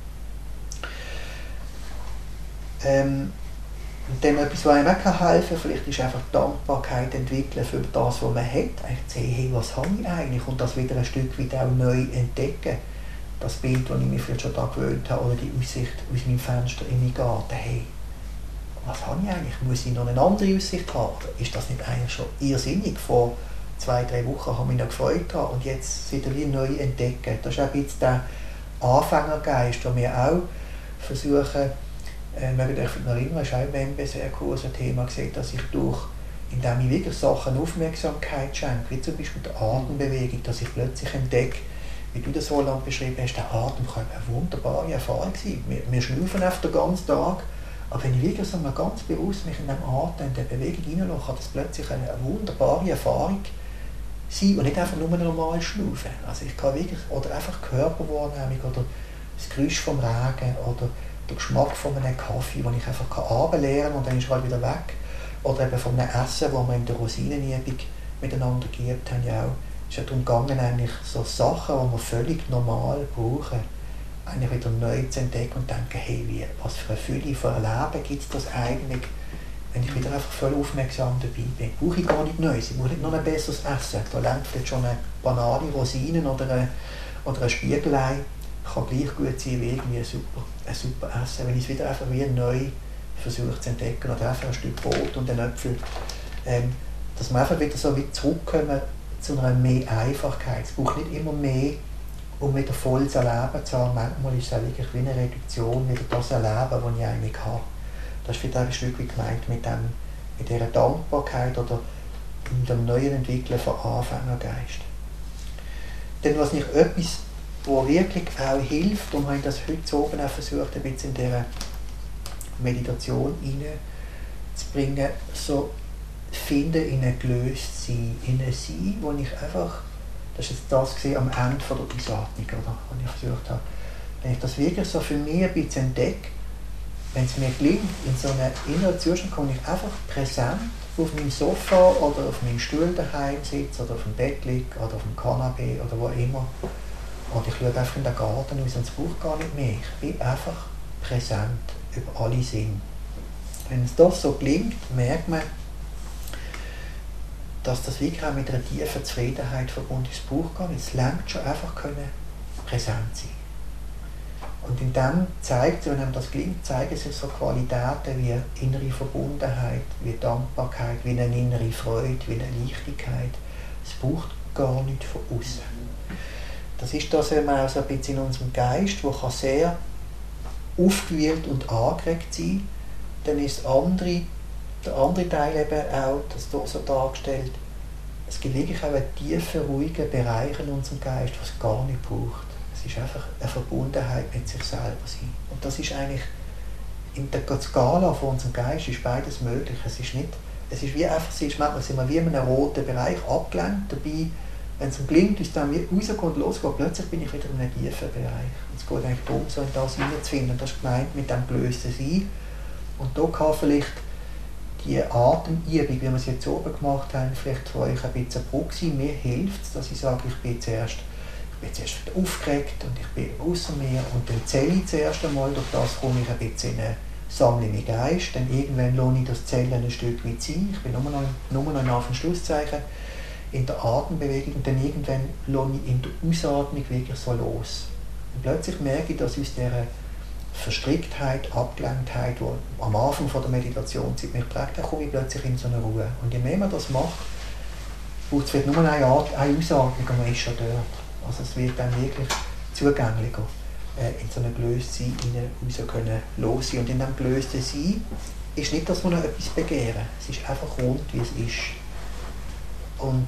Ähm, und dann etwas, was einem auch helfen kann, vielleicht ist einfach Dankbarkeit entwickeln für das, was man hat. Eigentlich zu sehen, hey, was habe ich eigentlich? Und das wieder ein Stück weit auch neu entdecken. Das Bild, das ich mir vielleicht schon da gewöhnt habe, oder die Aussicht aus meinem Fenster in meinen Garten. Hey, was habe ich eigentlich? Muss ich noch eine andere Aussicht haben? Ist das nicht eigentlich schon irrsinnig? Vor zwei, drei Wochen habe ich mich noch gefreut und jetzt wieder wie neu entdecken. Das ist auch ein bisschen der Anfängergeist, den wir auch versuchen, äh, mögt euch noch erinnern, ist auch im M B S-Kurs ein Thema gesehen, dass ich durch, indem ich wirklich Sachen Aufmerksamkeit schenke, wie zum Beispiel die Atembewegung, dass ich plötzlich entdecke, wie du das so lange beschrieben hast, der Atem kann eine wunderbare Erfahrung sein. Wir, wir schnaufen einfach den ganzen Tag, aber wenn ich wirklich so mal ganz bewusst mich in dem Atem, in der Bewegung hineinlasse, kann das plötzlich eine, eine wunderbare Erfahrung sein und nicht einfach nur normal schnaufen. Also ich kann wirklich, oder einfach Körperwahrnehmung oder das Geräusch vom Regen oder der Geschmack von einem Kaffee, den ich einfach runterleeren kann und dann ist er halt wieder weg. Oder eben von einem Essen, das wir in der Rosinenübung miteinander gegeben haben, ja auch. Es ist ja darum gegangen, eigentlich so Sachen, die wir völlig normal brauchen, eigentlich wieder neu zu entdecken und denken, hey, wie, was für eine Fülle von Erleben gibt es das eigentlich, wenn ich wieder einfach voll aufmerksam dabei bin. Brauche ich gar nicht Neues, ich brauche nicht noch ein besseres Essen. Da lernt vielleicht schon eine banale Rosinen oder ein, oder ein Spiegelei, kann gleich gut sein wie irgendwie ein super, ein super Essen, wenn ich es wieder einfach wie neu versuche zu entdecken oder einfach ein Stück Brot und einen Äpfel. Ähm, dass wir einfach wieder so wie zurückkommen zu einer mehr Einfachkeit. Es braucht nicht immer mehr, um wieder volles Erleben zu haben. Manchmal ist es auch wirklich wie eine Reduktion, wieder das Erleben, das ich eigentlich habe. Das ist vielleicht ein Stück weit gemeint mit, dem, mit dieser Dankbarkeit oder mit dem neuen Entwickeln von Anfängergeist. Denn was nicht etwas, was wirklich auch hilft, und ich habe das heute oben auch versucht, ein bisschen in dieser Meditation hineinzubringen, so finden in ein gelöst Sein, in ein Sein, wo ich einfach, das ist jetzt das gesehen am Ende von der Ausatmung, oder, was ich versucht habe, wenn ich das wirklich so für mich ein bisschen entdecke, wenn es mir gelingt, in so einen inneren Zustand komme ich einfach präsent auf meinem Sofa oder auf meinem Stuhl daheim sitze oder auf dem Bett liege oder auf dem Kanapee oder wo immer, und ich schaue einfach in den Garten raus und es braucht gar nicht mehr, ich bin einfach präsent über alle Sinne. Wenn es das so gelingt, merkt man, dass das wirklich auch mit einer tiefen Zufriedenheit verbunden ist. Es braucht gar nicht, es reicht schon einfach können präsent sein. Und in dem zeigt, wenn einem das gelingt, zeigen sich so Qualitäten wie innere Verbundenheit, wie Dankbarkeit, wie eine innere Freude, wie eine Leichtigkeit. Es braucht gar nichts von außen. Das ist das, wenn man auch so ein bisschen in unserem Geist, der sehr aufgewühlt und angeregt sein kann, dann ist das andere, der andere Teil eben auch, das hier so dargestellt, es gibt wirklich auch einen tiefen, ruhigen Bereich in unserem Geist, was es gar nicht braucht. Es ist einfach eine Verbundenheit mit sich selber sein. Und das ist eigentlich, in der Skala von unserem Geist ist beides möglich. Es ist nicht, es ist wie einfach, es ist, manchmal sind wir wie in einem roten Bereich abgelenkt, dabei, wenn es gelingt, uns dann wie rausgeht und losgeht, plötzlich bin ich wieder in einem tiefen Bereich. Und es geht eigentlich darum, so in das hineinzufinden. Das ist gemeint mit dem gelösten Sein. Und da kann vielleicht die Atemübung, wie wir es jetzt oben gemacht haben, vielleicht für euch ein bisschen Bruch sein. Mir hilft es, dass ich sage, ich bin zuerst, ich bin zuerst aufgeregt und ich bin außer mir und dann zähle ich zuerst einmal, durch das komme ich ein bisschen in eine sammle meinen Geist, dann irgendwann lohne ich das Zählen ein Stück weit sein, ich bin nur noch, nur noch nach dem Schlusszeichen in der Atembewegung und dann irgendwann lohne ich in der Ausatmung wirklich so los. Und plötzlich merke ich, dass aus dieser Verstricktheit, Abgelenktheit, die am Anfang von der Meditation mich prägt, dann komme ich plötzlich in so eine Ruhe. Und je mehr man das macht, braucht es nur eine, eine Ausatmung und man ist schon dort. Also es wird dann wirklich zugänglicher, äh, in so ein gelöstes Sein raus können los sein. Und in diesem gelösten Sein ist nicht, dass wir noch etwas begehren. Es ist einfach rund, wie es ist. Und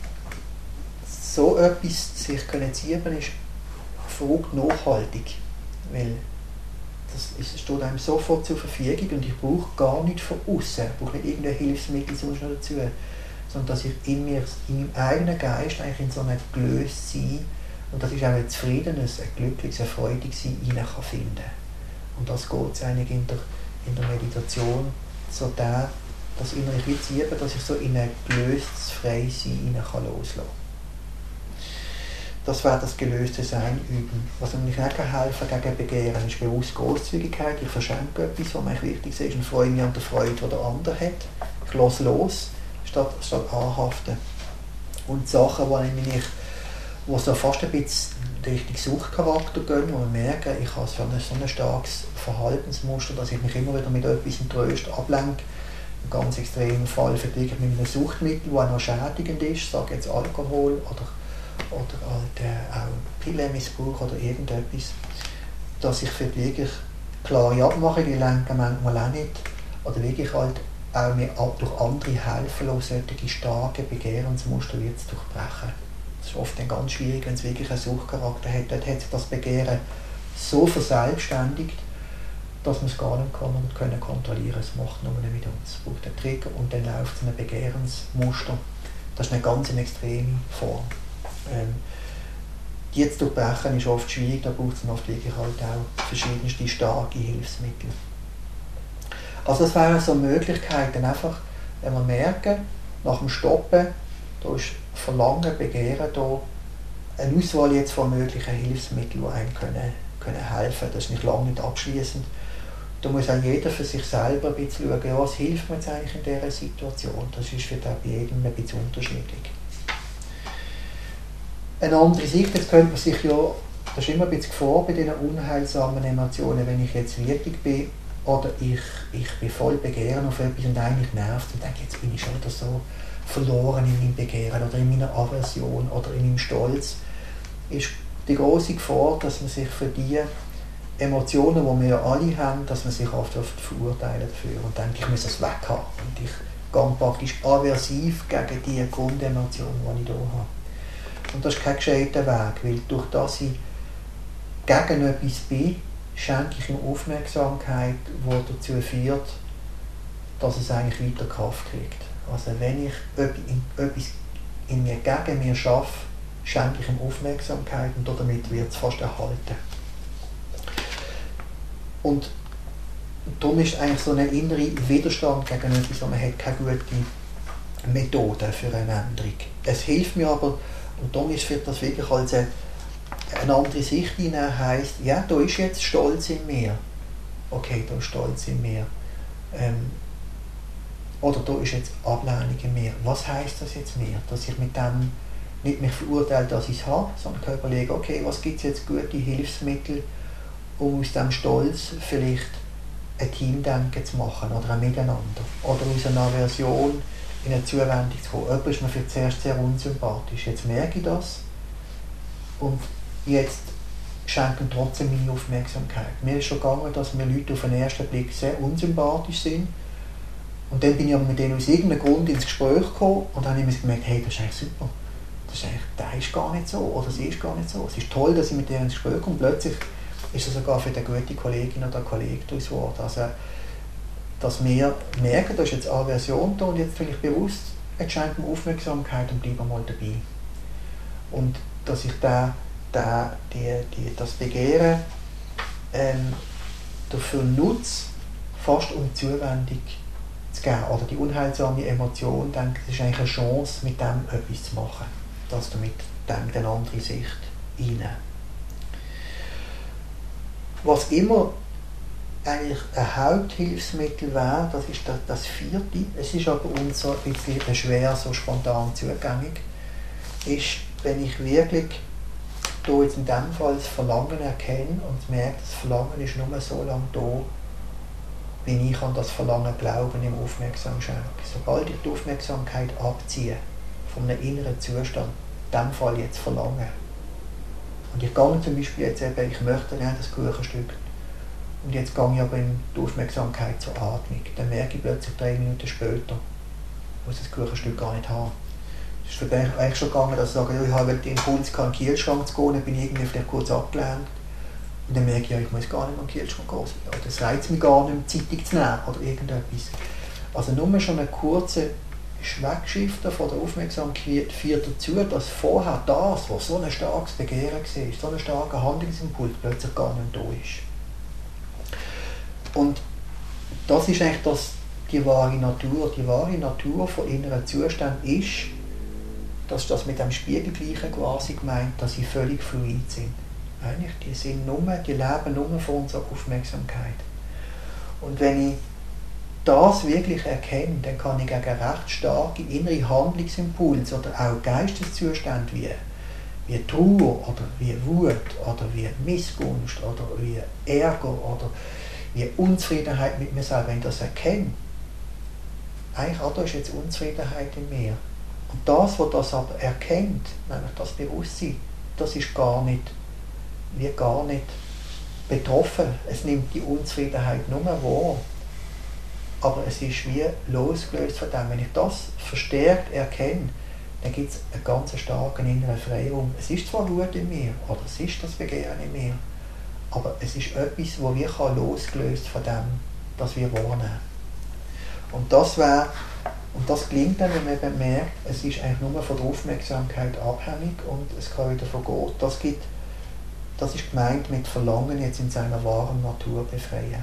so etwas sich können zu üben, ist verrückt nachhaltig, weil das ist, steht einem sofort zur Verfügung und ich brauche gar nichts von außen, ich brauche nicht irgendein Hilfsmittel sonst noch dazu, sondern dass ich in, mir, in meinem eigenen Geist eigentlich in so einem Gelöstsein, und das ist auch ein zufriedenes, ein glückliches, ein freudiges Sein hinein kann finden. Und das geht es eigentlich in der, in der Meditation, so der, das innere Üben, dass ich so in ein gelöstes, freies Sein hinein kann loslassen kann. Das wäre das gelöste Sein üben. Was mir nicht helfen gegen Begehren, ist bewusst Großzügigkeit. Ich verschenke etwas, was mir wichtig ist und freue mich an der Freude, die der andere hat. Ich lasse los, statt, statt anhaften. Und Sachen, die ich wo so fast ein bisschen in Richtung Suchtcharakter gehen, wo man merken, ich habe so ein, so ein starkes Verhaltensmuster, dass ich mich immer wieder mit etwas tröst, ablenke. Im ganz extremen Fall verträge ich mit einem Suchtmittel, das auch noch schädigend ist, sage jetzt Alkohol oder oder halt, äh, auch Pillenmissbrauch oder irgendetwas, dass ich für wirklich klare Abmachungen lenke, manchmal auch nicht, oder wirklich halt auch mir durch andere helfen lassen, solche starke Begehrensmuster wieder zu durchbrechen. Das ist oft dann ganz schwierig, wenn es wirklich einen Suchtcharakter hat. Dort hat sich das Begehren so verselbstständigt, dass man es gar nicht kann und können kontrollieren. Es macht nur mit uns. Es braucht einen Trigger und dann läuft es ein Begehrensmuster. Das ist eine ganz extreme Form. Ähm, die zu durchbrechen ist oft schwierig, da braucht es oft wirklich halt auch verschiedenste starke Hilfsmittel. Also das wären so Möglichkeiten, einfach, wenn wir merken, nach dem Stoppen, da ist Verlangen, Begehren da, eine Auswahl jetzt von möglichen Hilfsmitteln, die einem können, können helfen. Das ist nicht lange nicht abschließend. Da muss auch jeder für sich selber ein bisschen schauen, ja, was hilft mir jetzt eigentlich in dieser Situation. Das ist für bei jedem ein bisschen unterschiedlich. Eine andere Sicht, jetzt könnte man sich ja, das ist immer ein bisschen Gefahr bei diesen unheilsamen Emotionen, wenn ich jetzt wütend bin oder ich, ich bin voll Begehren auf etwas und eigentlich nervt und denke, jetzt bin ich schon wieder so verloren in meinem Begehren oder in meiner Aversion oder in meinem Stolz, ist die große Gefahr, dass man sich für die Emotionen, die wir ja alle haben, dass man sich oft verurteilen dafür und denkt, ich muss es weg haben und ich gehe praktisch aversiv gegen die Grundemotionen, die ich hier habe. Und das ist kein gescheiter Weg, weil durch das ich gegen etwas bin, schenke ich ihm Aufmerksamkeit, die dazu führt, dass es eigentlich weiter Kraft kriegt. Also wenn ich etwas in mir gegen mir schaffe, schenke ich ihm Aufmerksamkeit und damit wird es fast erhalten. Und darum ist eigentlich so ein innerer Widerstand gegen etwas, man hat keine gute Methode für eine Änderung. Es hilft mir aber, und darum ist das wirklich als eine, eine andere Sicht hinein, heisst, ja, da ist jetzt Stolz in mir. Okay, da ist Stolz in mir. Ähm, oder da ist jetzt Ablehnung in mir. Was heisst das jetzt mir? Dass ich mit dem nicht mich verurteile, dass ich es habe, sondern kann überlegen, okay, was gibt es jetzt gute Hilfsmittel, um aus dem Stolz vielleicht ein Teamdenken zu machen oder ein Miteinander. Oder aus einer Aversion in eine Zuwendung zu kommen. Jemand ist mir für zuerst sehr unsympathisch. Jetzt merke ich das und jetzt schenken trotzdem meine Aufmerksamkeit. Mir ist schon gegangen, dass mir Leute auf den ersten Blick sehr unsympathisch sind und dann bin ich aber mit denen aus irgendeinem Grund ins Gespräch gekommen und dann habe ich mir gemerkt, hey, das ist eigentlich super. Das ist eigentlich, der ist gar nicht so oder sie ist gar nicht so. Es ist toll, dass ich mit denen ins Gespräch komme und plötzlich ist es sogar für eine gute Kollegin oder Kollegen daraus geworden. Also, dass wir merken, da ist jetzt Aversion da und jetzt bin ich bewusst, jetzt schenkt mir Aufmerksamkeit und bleibe mal dabei. Und dass ich da, da die, die, das Begehren ähm, dafür nutze, fast um Zuwendung zu geben. Oder die unheilsame Emotion, denke, das ist eigentlich eine Chance, mit dem etwas zu machen. Dass du mit dem eine andere Sicht rein. Was immer eigentlich ein Haupthilfsmittel wäre, das ist das, das vierte, es ist aber uns so ein bisschen schwer so spontan zugänglich, ist, wenn ich wirklich hier jetzt in dem Fall das Verlangen erkenne und merke, das Verlangen ist nur so lange da, wie ich an das Verlangen glauben im Aufmerksam schenke. Sobald ich die Aufmerksamkeit abziehe von einem inneren Zustand, in dem Fall jetzt Verlangen. Und ich gehe zum Beispiel jetzt eben, ich möchte nicht das Kuchenstück. Und jetzt gehe ich aber in die Aufmerksamkeit zur Atmung. Dann merke ich plötzlich drei Minuten später, ich muss das Kuchenstück gar nicht haben. Es ist eigentlich schon gegangen, dass ich sage, ja, ich habe den Impuls, in den Kühlschrank zu gehen, dann bin ich irgendwie vielleicht kurz abgelenkt. Und dann merke ich, ja, ich muss gar nicht mehr in den Kühlschrank gehen. Oder es reizt mich gar nicht mehr, Zeitung zu nehmen oder irgendetwas. Also nur schon ein kurzer Wegschiften von der Aufmerksamkeit führt dazu, dass vorher das, was so ein starkes Begehren war, so ein starker Handlungsimpuls plötzlich gar nicht da ist. Und das ist eigentlich das, die wahre Natur. Die wahre Natur von inneren Zuständen ist, dass das mit dem Spiegelgleichen quasi gemeint, dass sie völlig fluid sind. Eigentlich, die, sind nur, die leben nur von unserer Aufmerksamkeit. Und wenn ich das wirklich erkenne, dann kann ich gegen recht starke innere Handlungsimpulse oder auch Geisteszustände wie, wie Trauer oder wie Wut oder wie Missgunst oder wie Ärger oder wie Unzufriedenheit mit mir selber, wenn ich das erkenne, eigentlich auch da ist jetzt Unzufriedenheit in mir. Und das, was das aber erkennt, nämlich das Bewusstsein, das ist gar nicht, wie gar nicht betroffen. Es nimmt die Unzufriedenheit nur wahr. Aber es ist wie losgelöst von dem. Wenn ich das verstärkt erkenne, dann gibt es einen ganz starken inneren Freiraum. Es ist zwar Wut in mir, oder es ist das Begehren in mir, aber es ist etwas, das wir losgelöst von dem, das wir wahrnehmen. Und das wäre, und das gelingt dann, wenn man eben merkt, es ist eigentlich nur von der Aufmerksamkeit abhängig und es kann wieder vergehen. Das gibt, das ist gemeint mit Verlangen jetzt in seiner wahren Natur befreien.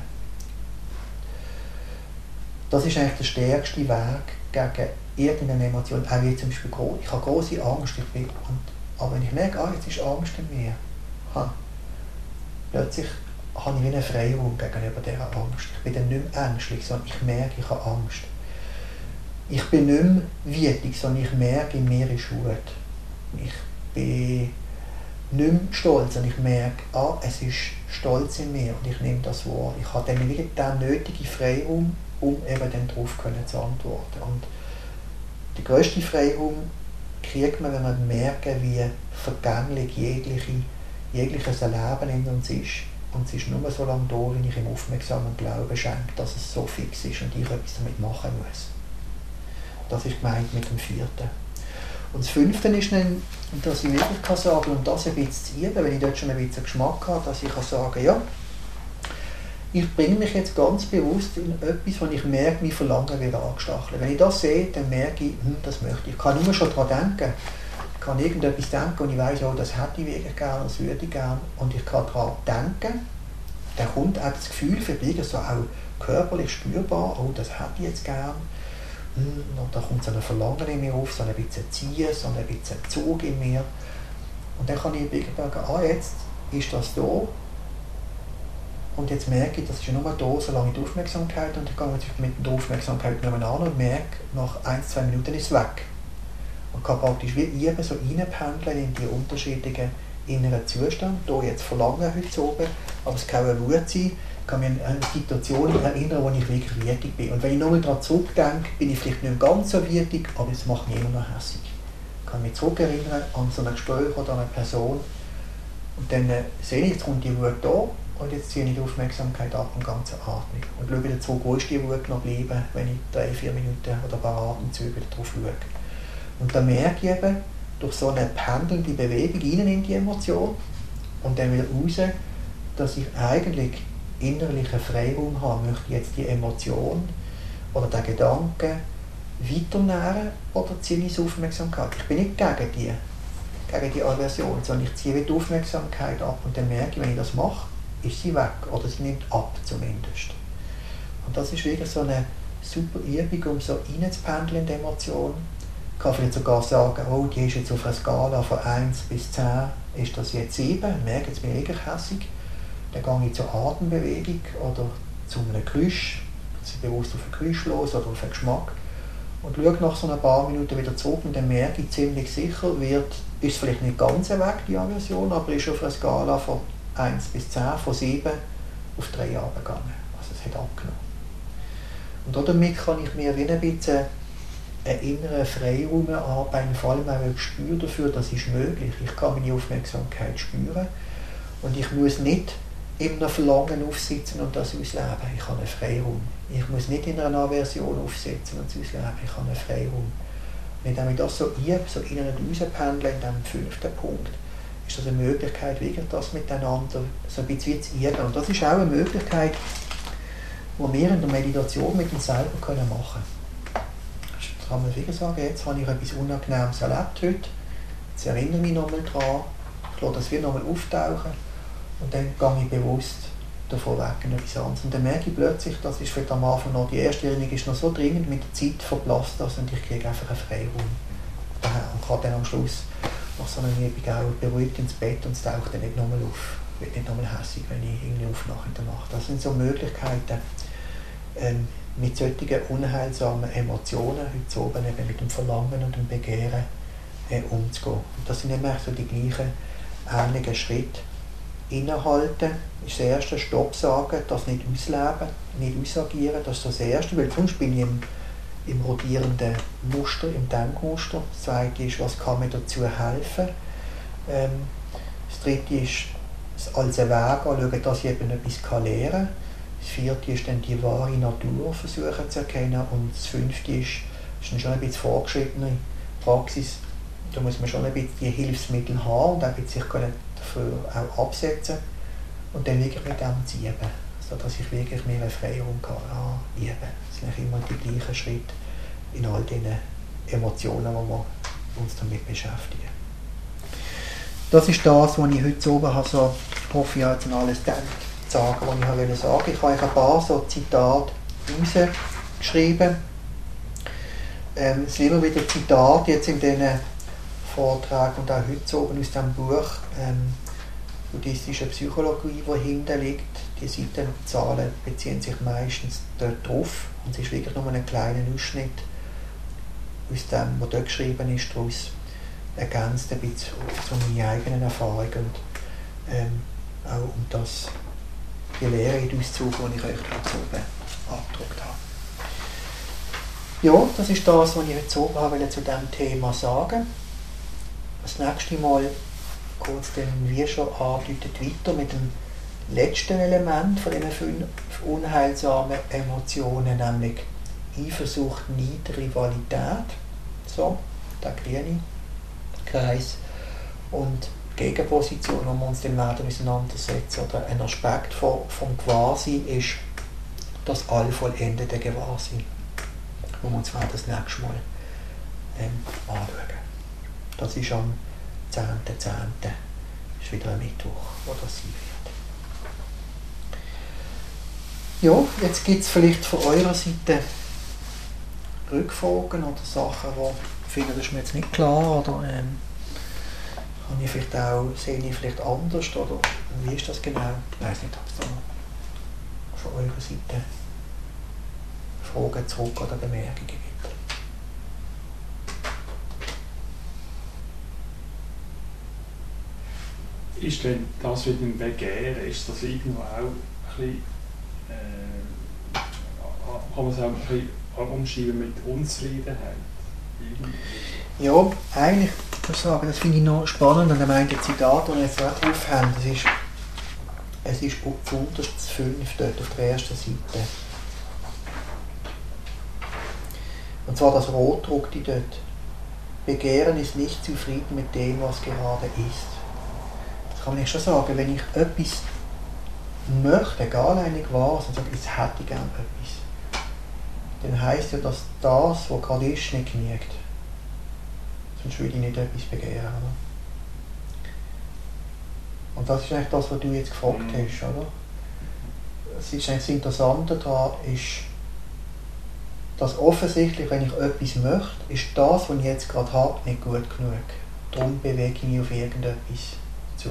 Das ist eigentlich der stärkste Weg gegen irgendeine Emotion. Auch jetzt zum Beispiel, ich habe große Angst, ich bin, und, aber wenn ich merke, ah, jetzt ist Angst in mir, ha, plötzlich habe ich wie einen Freiraum gegenüber dieser Angst. Ich bin dann nicht mehr ängstlich, sondern ich merke, ich habe Angst. Ich bin nicht mehr wütig, sondern ich merke, in mir ist Wut. Ich bin nicht mehr stolz, sondern ich merke, ah, es ist Stolz in mir und ich nehme das wahr. Ich habe dann wieder den nötigen Freiraum, um eben dann darauf zu antworten. Und der grösste Freiraum kriegt man, wenn man merkt, wie vergänglich jegliche, jegliches Erleben in uns ist. Und es ist nur so lange da, wie ich im aufmerksamen Glauben schenke, dass es so fix ist und ich etwas damit machen muss. Das ist gemeint mit dem vierten. Und das fünfte ist dann, dass ich wirklich kann sagen, und das ein bisschen zu üben, wenn ich dort schon ein bisschen Geschmack habe, dass ich kann sagen, ja, ich bringe mich jetzt ganz bewusst in etwas, wo ich merke, mein Verlangen wird angestachelt. Wenn ich das sehe, dann merke ich, hm, das möchte ich. Ich kann immer schon daran denken. Ich kann irgendetwas denken und ich weiss, oh, das hätte ich wirklich gerne, das würde ich gerne. Und ich kann daran denken, dann kommt auch das Gefühl für mich, so auch körperlich spürbar, oh, das hätte ich jetzt gerne. Und da kommt so ein Verlangen in mir auf, so ein bisschen Ziehen, so ein bisschen Zug in mir. Und dann kann ich wirklich sagen, ah, jetzt ist das da. Und jetzt merke ich, das ist ja nur da, solange ich die Aufmerksamkeit, und dann gehe ich mit der Aufmerksamkeit nebeneinander und merke, nach ein, zwei Minuten ist es weg. Und kann praktisch wie eben so reinpendeln in die unterschiedlichen inneren Zustände. Hier jetzt Verlangen heute oben, aber es kann auch Wut sein. Ich kann mich an eine Situation erinnern, wo ich wirklich wütig bin. Und wenn ich nochmal daran zurückdenke, bin ich vielleicht nicht ganz so wütig, aber es macht mich immer noch hässig. Ich kann mich zurückerinnern an so ein Gespräch oder eine Person. Und dann äh, sehe ich, jetzt kommt die Wut da. Und jetzt ziehe ich die Aufmerksamkeit ab und ganz atme. Und schaue wieder zurück, wo ist die Wut noch geblieben, wenn ich drei, vier Minuten oder ein paar Atemzüge wieder drauf schaue. Und dann merke ich eben, durch so eine pendelnde Bewegung rein in die Emotion und dann wieder raus, dass ich eigentlich innerlichen Freiraum habe, möchte ich jetzt die Emotion oder den Gedanken weiternähren oder ziehe ich die Aufmerksamkeit. Ich bin nicht gegen die, gegen die Aversion, sondern ich ziehe die Aufmerksamkeit ab und dann merke ich, wenn ich das mache, ist sie weg oder sie nimmt ab zumindest. Und das ist wirklich so eine super Übung, um so reinzupendeln in die Emotion. Ich kann vielleicht sogar sagen, oh, die ist jetzt auf einer Skala von eins bis zehn, ist das jetzt sieben, ich merke, jetzt bin ich wirklich hässig. Dann gehe ich zur Atembewegung oder zu einem Geräusch, ich bin bewusst auf ein Geräusch los oder auf einen Geschmack und schaue nach so ein paar Minuten wieder zurück und dann merke ich ziemlich sicher, wird, ist vielleicht nicht ganz weg, die Aversion, aber ist auf einer Skala von eins bis zehn, von sieben auf drei runtergegangen. Also es hat abgenommen. Und damit kann ich mir wie ein bisschen einen inneren Freiraum arbeiten, vor allem auch ein Gespür dafür, das ist möglich. Ich kann meine Aufmerksamkeit spüren und ich muss nicht in einem Verlangen aufsitzen und das ausleben. Ich habe einen Freiraum. Ich muss nicht in einer Aversion aufsitzen und es ausleben. Ich habe einen Freiraum. wenn ich das so übe, so innen und raus pendeln in diesem fünften Punkt, ist das eine Möglichkeit, wirklich das miteinander so ein bisschen zu üben. Und das ist auch eine Möglichkeit, die wir in der Meditation mit uns selber können machen können. Jetzt kann man wirklich sagen, jetzt habe ich etwas Unangenehmes erlebt heute, jetzt erinnere mich nochmal daran, ich lasse das wieder nochmal auftauchen und dann gehe ich bewusst davon weg in etwas anderes. Und dann merke ich plötzlich, das ist vielleicht am Anfang noch, die erste Erinnerung ist noch so dringend, mit der Zeit verblasst das und ich kriege einfach einen Freiraum. Und kann dann am Schluss nach so einer Übung auch beruhigt ins Bett und es taucht dann nicht nochmal auf. Ich werde nicht nochmal hässig, wenn ich irgendwie aufmache in der Nacht. Das sind so Möglichkeiten, ähm, mit solchen unheilsamen Emotionen, heute oben eben mit dem Verlangen und dem Begehren, äh, umzugehen. Und das sind immer so die gleichen ähnlichen Schritte. Innehalten ist das erste, Stopp sagen, das nicht ausleben, nicht ausagieren, das ist das erste, weil sonst bin ich im, im rotierenden Muster, im Denkmuster. Das zweite ist, was kann mir dazu helfen. Ähm, das dritte ist, es als einen Weg anschauen, dass ich eben etwas lernen kann. Das vierte ist dann die wahre Natur versuchen zu erkennen und das fünfte ist, ist dann schon ein bisschen vorgeschrittene Praxis. Da muss man schon ein bisschen die Hilfsmittel haben und auch ein bisschen sich dafür auch absetzen und dann wirklich mit dem zu üben, sodass ich wirklich mehr eine Freiraum kann ah, üben. Das sind immer die gleichen Schritte in all diesen Emotionen, die wir uns damit beschäftigen. Das ist das, was ich heute oben habe, so, hoffe ich, jetzt alles gedacht, zu sagen, was ich wollte sagen. Ich habe euch ein paar so Zitate rausgeschrieben. Ähm, es sind immer wieder Zitate jetzt in diesen Vortrag und auch heute oben aus dem Buch ähm, Buddhistische Psychologie, die hinten liegt. Die Seitenzahlen beziehen sich meistens dort drauf und es ist wirklich nur ein kleiner Ausschnitt aus dem, was dort geschrieben ist, daraus ergänzt ein bisschen zu meinen eigenen Erfahrungen und ähm, auch um das, die Lehre in Auszug, die ich euch heute oben abgedruckt habe. Ja, das ist das, was ich heute oben habe zu diesem Thema sagen. Das nächste Mal geht es dann, wie schon angedeutet, weiter mit dem letzten Element von diesen fünf unheilsamen Emotionen, nämlich Eifersucht, Neid, Rivalität. So, der grüne Kreis. Und die Gegenposition, wo wir uns dann werden auseinandersetzen, oder ein Aspekt vom, vom Gewahrsein ist das allvollendete Gewahrsein, wo wir uns das nächste Mal ähm, anschauen. Das ist am zehnten zehnten ist wieder ein Mittwoch, wo das sein wird. Ja, jetzt gibt es vielleicht von eurer Seite Rückfragen oder Sachen, wo finden, das ist mir jetzt nicht klar, oder ähm, kann ich vielleicht auch, sehe ich vielleicht anders, oder wie ist das genau? Ich weiß nicht, ob es da noch von eurer Seite Fragen zurück oder Bemerkungen gibt. Ist denn das mit dem Begehren, ist das irgendwo auch ein bisschen, äh, kann man es auch ein bisschen umschreiben mit Unzufriedenheit? Ja, eigentlich muss ich sagen, das finde ich noch spannend an dem einen Zitat, das wir jetzt auch drauf haben. Das ist, es ist zuunterst das fünf dort auf der ersten Seite. Und zwar das Rotdruckte dort. Begehren ist nicht zufrieden mit dem, was gerade ist. Kann man schon sagen, wenn ich etwas möchte, egal eigentlich was, und sage, jetzt hätte ich gerne etwas, dann heisst ja, dass das, was gerade ist, nicht genügt. Sonst würde ich nicht etwas begehren. Oder? Und das ist eigentlich das, was du jetzt gefragt hast. Oder? Das, ist eigentlich das Interessante daran, ist, dass offensichtlich, wenn ich etwas möchte, ist das, was ich jetzt gerade habe, nicht gut genug. Darum bewege ich mich auf irgendetwas zu.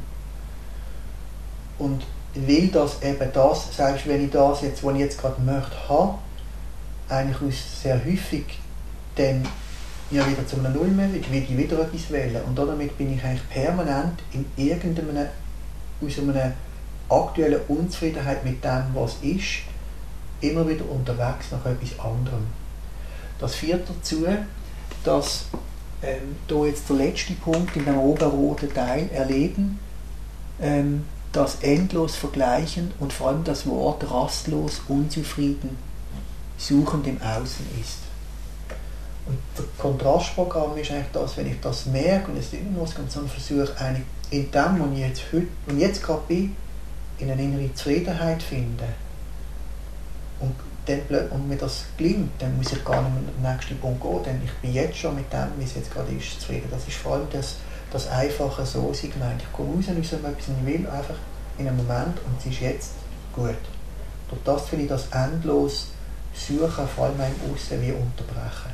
Und weil das eben das, selbst wenn ich das jetzt, was ich jetzt gerade möchte, habe, eigentlich aus sehr häufig dann ja wieder zu einem Null mehr wird, will ich wieder etwas wählen. Und damit bin ich eigentlich permanent in irgendeinem, aus einer aktuellen Unzufriedenheit mit dem, was ist, immer wieder unterwegs nach etwas anderem. Das führt dazu, dass ähm, da jetzt der letzte Punkt in dem oberen roten Teil erleben, ähm, das endlos Vergleichen und vor allem das Wort rastlos unzufrieden suchend im Außen ist. Und das Kontrastprogramm ist eigentlich das, wenn ich das merke und es immer muss und so versuche, eigentlich in dem, wo ich jetzt heute und jetzt gerade bin, in eine innere Zufriedenheit finden. Und, dann, und mir das gelingt, dann muss ich gar nicht mehr in den nächsten Punkt gehen, denn ich bin jetzt schon mit dem, wie es jetzt gerade ist, zufrieden. Das ist vor allem das, das einfache So-Signal. Ich komme raus und ich sage etwas, ich will, einfach in einem Moment und es ist jetzt gut. Durch das finde ich das endlos suchen, vor allem im Aussen, wie unterbrechen.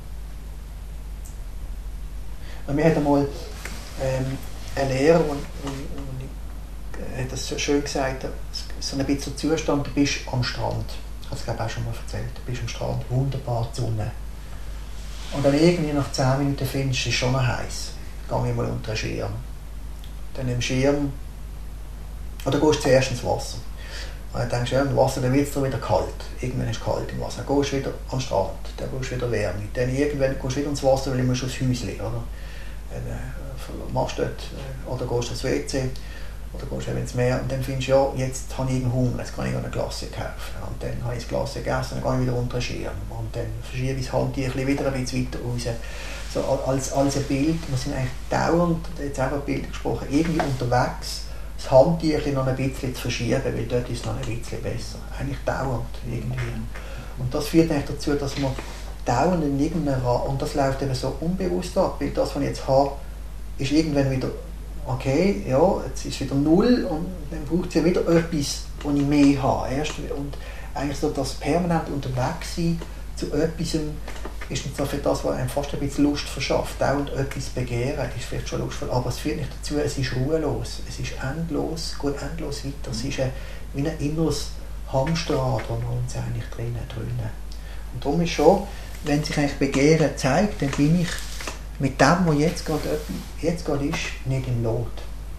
Und wir hatten einmal ähm, einen Lehrer, und, und, und hat das so schön gesagt, so ein bisschen Zustand, du bist am Strand. Ich habe es glaube ich auch schon mal erzählt. Du bist am Strand, wunderbar die Sonne. Und dann irgendwie nach zehn Minuten findest du, es ist schon noch heiß. Dann gehe ich mal unter den Schirm. Dann im Schirm, oder gehst du zuerst ins Wasser. Und dann denkst du, ja, im Wasser dann wird es wieder kalt. Irgendwann ist es kalt im Wasser. Dann gehst du wieder am Strand, dann brauchst du wieder Wärme. Dann irgendwann gehst du wieder ins Wasser, weil du musst aufs Häuschen, oder? Dann äh, machst du dort, äh, oder gehst du ins W C. Oder gehst du ins Meer und dann findest du, ja, jetzt habe ich Hunger, jetzt kann ich eine Glasse kaufen. Und dann habe ich das Glasse gegessen, dann gehe ich wieder unter den Schirm. Und dann verschiebe ich das Handtüchchen wieder ein bisschen weiter raus. So als, als ein Bild, wir sind eigentlich dauernd, jetzt einfach Bild gesprochen, irgendwie unterwegs, das Handtüchchen noch ein bisschen zu verschieben, weil dort ist es noch ein bisschen besser. Eigentlich dauernd irgendwie. Und das führt eigentlich dazu, dass man dauernd in irgendeiner Ra- und das läuft eben so unbewusst ab, weil das, was ich jetzt habe, ist irgendwann wieder okay, ja, jetzt ist wieder null und dann braucht es ja wieder etwas, wo ich mehr habe. Erst, und eigentlich so das permanent unterwegs sein zu etwas ist nicht so für das, was einem fast ein bisschen Lust verschafft. Dauernd etwas begehren, das ist vielleicht schon lustvoll, aber es führt nicht dazu, es ist ruhelos, es ist endlos, geht endlos weiter. Es ist ein, wie ein inneres Hamsterrad, das wir uns eigentlich drinnen drinnen. Und darum ist schon, wenn sich eigentlich Begehren zeigt, dann bin ich mit dem, was jetzt gerade, jetzt gerade ist, nicht im Lot.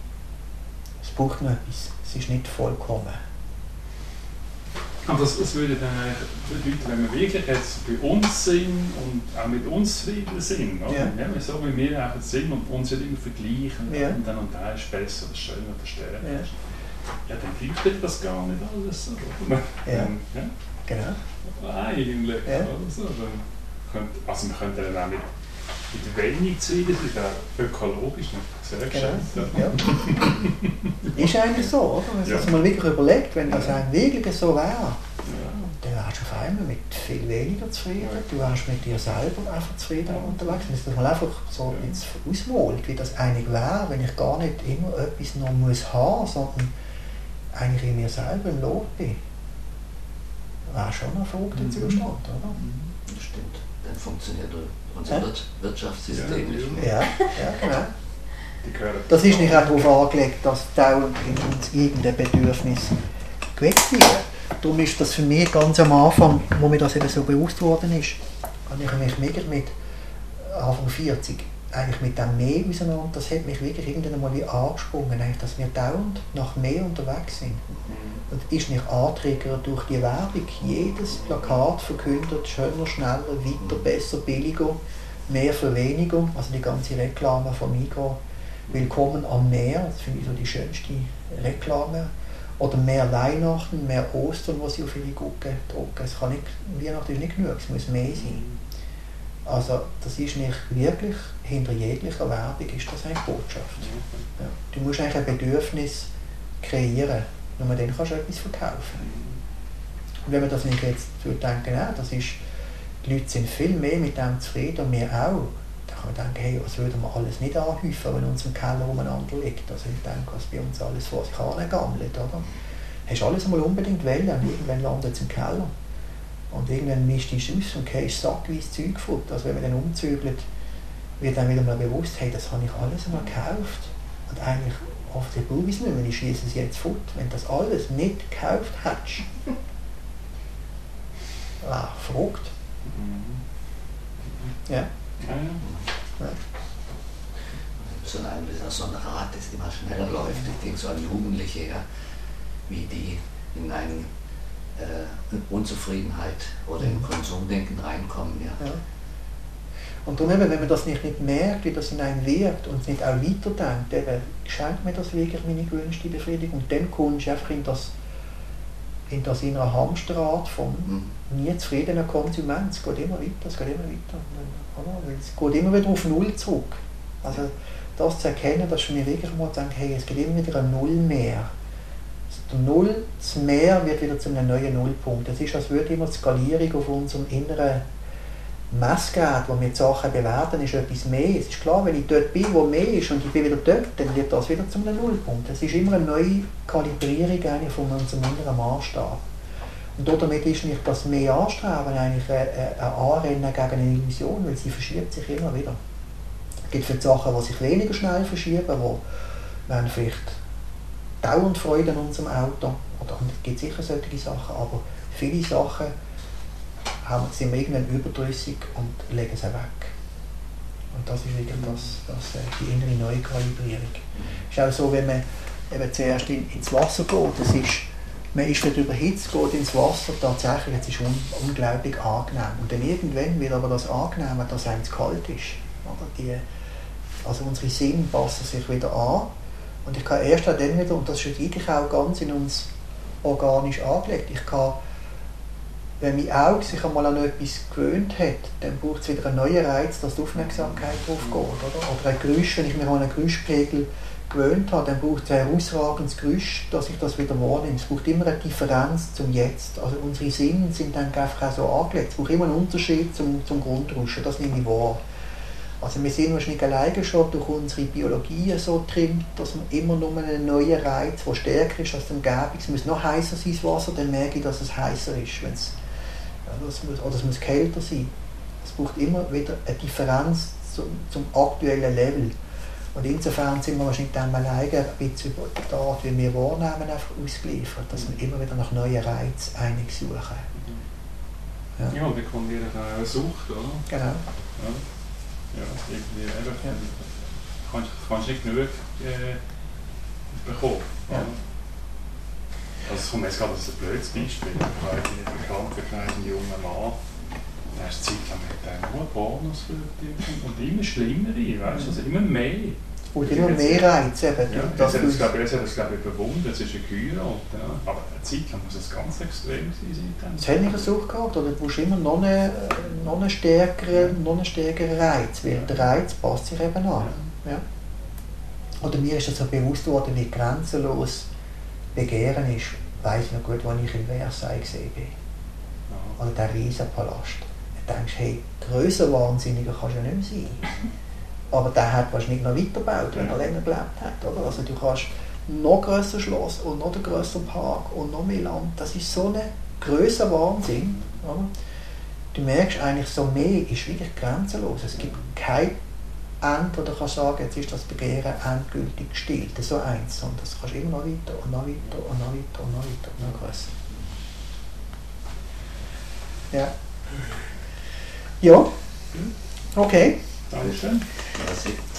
Es braucht noch etwas. Es ist nicht vollkommen. Aber das, das würde dann bedeuten, wenn wir wirklich jetzt bei uns sind und auch mit uns zufrieden sind, oder? Ja. Ja, so wie wir einfach sind und uns nicht immer vergleichen, Ja. und dann und der ist besser, das ist schöner, das stärker. Ja. Ja, dann leuchtet das gar nicht alles. Oder? Ja. Ähm, ja. Genau. Eigentlich. Ja. Oder so. Dann könnt, also wir können dann auch mit mit wenig zufrieden sein, ökologisch nicht sehr geschätzt. Ja. Ist eigentlich so, oder? Wenn man Ja. sich mal wirklich überlegt, wenn das Ja. einem wirklich so wäre, Ja. dann wärst du auf einmal mit viel weniger zufrieden. Du wärst mit dir selber einfach zufrieden unterwegs. Wenn du das mal einfach so jetzt ausmalt, wie das eigentlich wäre, wenn ich gar nicht immer etwas noch muss haben, sondern eigentlich in mir selber im Lot bin. Wäre schon ein verrückter Mhm. Zustand, oder? Das stimmt. Dann funktioniert unser Ja. Wir- Wirtschaftssystem Ja. nicht mehr. Ja, ja, genau. Die gehören Das ist nicht auch darauf angelegt, dass dauernd in uns irgendein Bedürfnis geweckt wird. Darum ist das für mich ganz am Anfang, wo mir das eben so bewusst worden ist, habe ich mich mega mit Anfang vierzig eigentlich mit dem Mehr auseinander. Das hat mich wirklich irgendwann einmal wie angesprungen, eigentlich, dass wir dauernd nach mehr unterwegs sind. Und ist nicht antriggert durch die Werbung. Jedes Plakat verkündet schöner, schneller, weiter, besser, billiger, mehr für weniger. Also die ganze Reklame von Migros. Willkommen am Meer, das finde ich so die schönste Reklame. Oder mehr Weihnachten, mehr Ostern, was sie auf ihre Gucke drucken. Es kann nicht, Weihnachten ist nicht genug, es muss mehr sein. Also das ist nicht wirklich, hinter jeglicher Werbung ist das eine Botschaft. Ja. Du musst eigentlich ein Bedürfnis kreieren, nur dann kannst du etwas verkaufen. Und wenn man das nicht jetzt denken, ja, das ist, die Leute sind viel mehr mit dem zufrieden und wir auch, dann kann man denken, hey, was würden wir alles nicht anhäufen, wenn in unserem Keller umeinander liegt. Also ich denke, was bei uns alles vor sich angammelt, oder? Hast du alles einmal unbedingt wollen und irgendwann landet es im Keller. Und irgendwann mischt es aus und gehst sackweise Zeug fort. Also wenn man dann umzügelt, wird dann wieder mal bewusst, hey, das habe ich alles einmal gekauft. Und eigentlich oft brauche ich es nicht mehr, ich schieße es jetzt fort. Wenn du das alles nicht gekauft hättest, ah, verrückt. Ja. Ja, Ja. So ein, so ein Rad, das immer schneller läuft. Ich denke so an Jugendliche, ja, wie die in eine äh, Unzufriedenheit oder in Konsumdenken reinkommen. Ja. Ja. Und darum eben, wenn man das nicht, nicht merkt, wie das in einem wirkt und es nicht auch weiterdenkt, eben, schenkt mir das wirklich meine gewünschte Befriedigung. Und dann kommst du einfach in das in das innere Hamsterrad vom nie zufriedenen Konsument. Es geht immer weiter, es geht immer weiter. Oder? Es geht immer wieder auf Null zurück. Also das zu erkennen, dass ich mir wirklich mal denke, hey, es geht immer wieder ein Null mehr. Der Null, das Mehr wird wieder zu einem neuen Nullpunkt. Es ist, als würde immer die Skalierung auf unserem inneren Messgerät, wo wir die Sachen bewerten, ist etwas mehr. Es ist klar, wenn ich dort bin, wo mehr ist und ich bin wieder dort, dann wird das wieder zu einem Nullpunkt. Es ist immer eine neue Kalibrierung eigentlich von unserem inneren Maßstab. Und damit ist nicht das mehr Anstreben eigentlich ein, ein Anrennen gegen eine Illusion, weil sie verschiebt sich immer wieder. Es gibt viele Sachen, die sich weniger schnell verschieben, wo wir haben vielleicht dauernd Freude an unserem Auto, oder es gibt sicher solche Sachen, aber viele Sachen haben, sind wir irgendwann überdrüssig und legen sie weg. Und das ist wirklich das, das, die innere Neukalibrierung. Es ist auch so, wenn man eben zuerst in, ins Wasser geht, das ist, man ist nicht überhitzt, geht ins Wasser, tatsächlich, es ist un, unglaublich angenehm. Und dann irgendwann wird aber das angenehm, dass einem zu kalt ist. Oder die, also unsere Sinne passen sich wieder an. Und ich kann erst dann wieder, und das ist eigentlich auch ganz in uns organisch angelegt, ich kann, wenn mein Auge sich einmal an etwas gewöhnt hat, dann braucht es wieder einen neuen Reiz, dass die Aufmerksamkeit drauf geht. Oder, oder ein Geräusch, wenn ich mich an einen Geräuschpegel gewöhnt habe, dann braucht es ein herausragendes Geräusch, dass ich das wieder wahrnehme. Es braucht immer eine Differenz zum Jetzt. Also unsere Sinne sind dann einfach auch so angelegt. Es braucht immer einen Unterschied zum, zum Grundrauschen, das nehme ich wahr. Also wir sind wahrscheinlich alleine schon durch unsere Biologie so trimmt, dass man immer nur einen neuen Reiz, der stärker ist als die Umgebung. Es muss noch heißer sein, das Wasser, dann merke ich, dass es heißer ist. Wenn's, ja, das muss, oder es muss kälter sein. Es braucht immer wieder eine Differenz zum, zum aktuellen Level. Und insofern sind wir wahrscheinlich dann alleine ein bisschen über die Art, wie wir wahrnehmen, einfach ausgeliefert, dass wir immer wieder nach neuen Reizen einig suchen. Ja, ja, und dann kommt wieder eine Sucht, oder? Genau. Ja. Ja, irgendwie einfach, ja. kannst, kannst nicht genug äh, bekommen. Ja. Also es kommt jetzt gerade ein blödes Beispiel. Ich war in einem Bekanntenkreis ein junger Mann, der ist Zeit lang mit dem nur Pornos für die und immer schlimmere, weißt du, also immer mehr. Und immer mehr Reiz eben. Ja, das hat es, glaube ich, glaub ich, überwunden, es ist eine Kühe, ja. Aber eine Zeit lang muss es ganz extrem sein. Das hat nicht Sucht gehabt, oder? Du brauchst immer noch einen, noch einen stärkeren, noch einen stärkeren Reiz, weil der Reiz passt sich eben an. Ja. Oder mir ist das so bewusst worden, wie grenzenlos Begehren ist, weiss ich noch gut, als ich in Versailles gesehen bin. Ja. Oder der Riesenpalast. Da denkst du, hey, grösser Wahnsinniger kannst du ja nicht mehr sein. Aber der hat wahrscheinlich noch weitergebaut, wenn er länger gelebt hat. Oder? Also du kannst noch grösser Schloss und noch grösser Park und noch mehr Land. Das ist so ein grösser Wahnsinn. Oder? Du merkst eigentlich, so mehr ist wirklich grenzenlos. Es gibt kein Ende, wo du kannst sagen, jetzt ist das Begehren endgültig gestillt. So eins, sondern das kannst immer noch weiter und noch weiter und noch weiter und noch weiter und noch grösser. Ja. Ja. Okay. Dankeschön. Merci.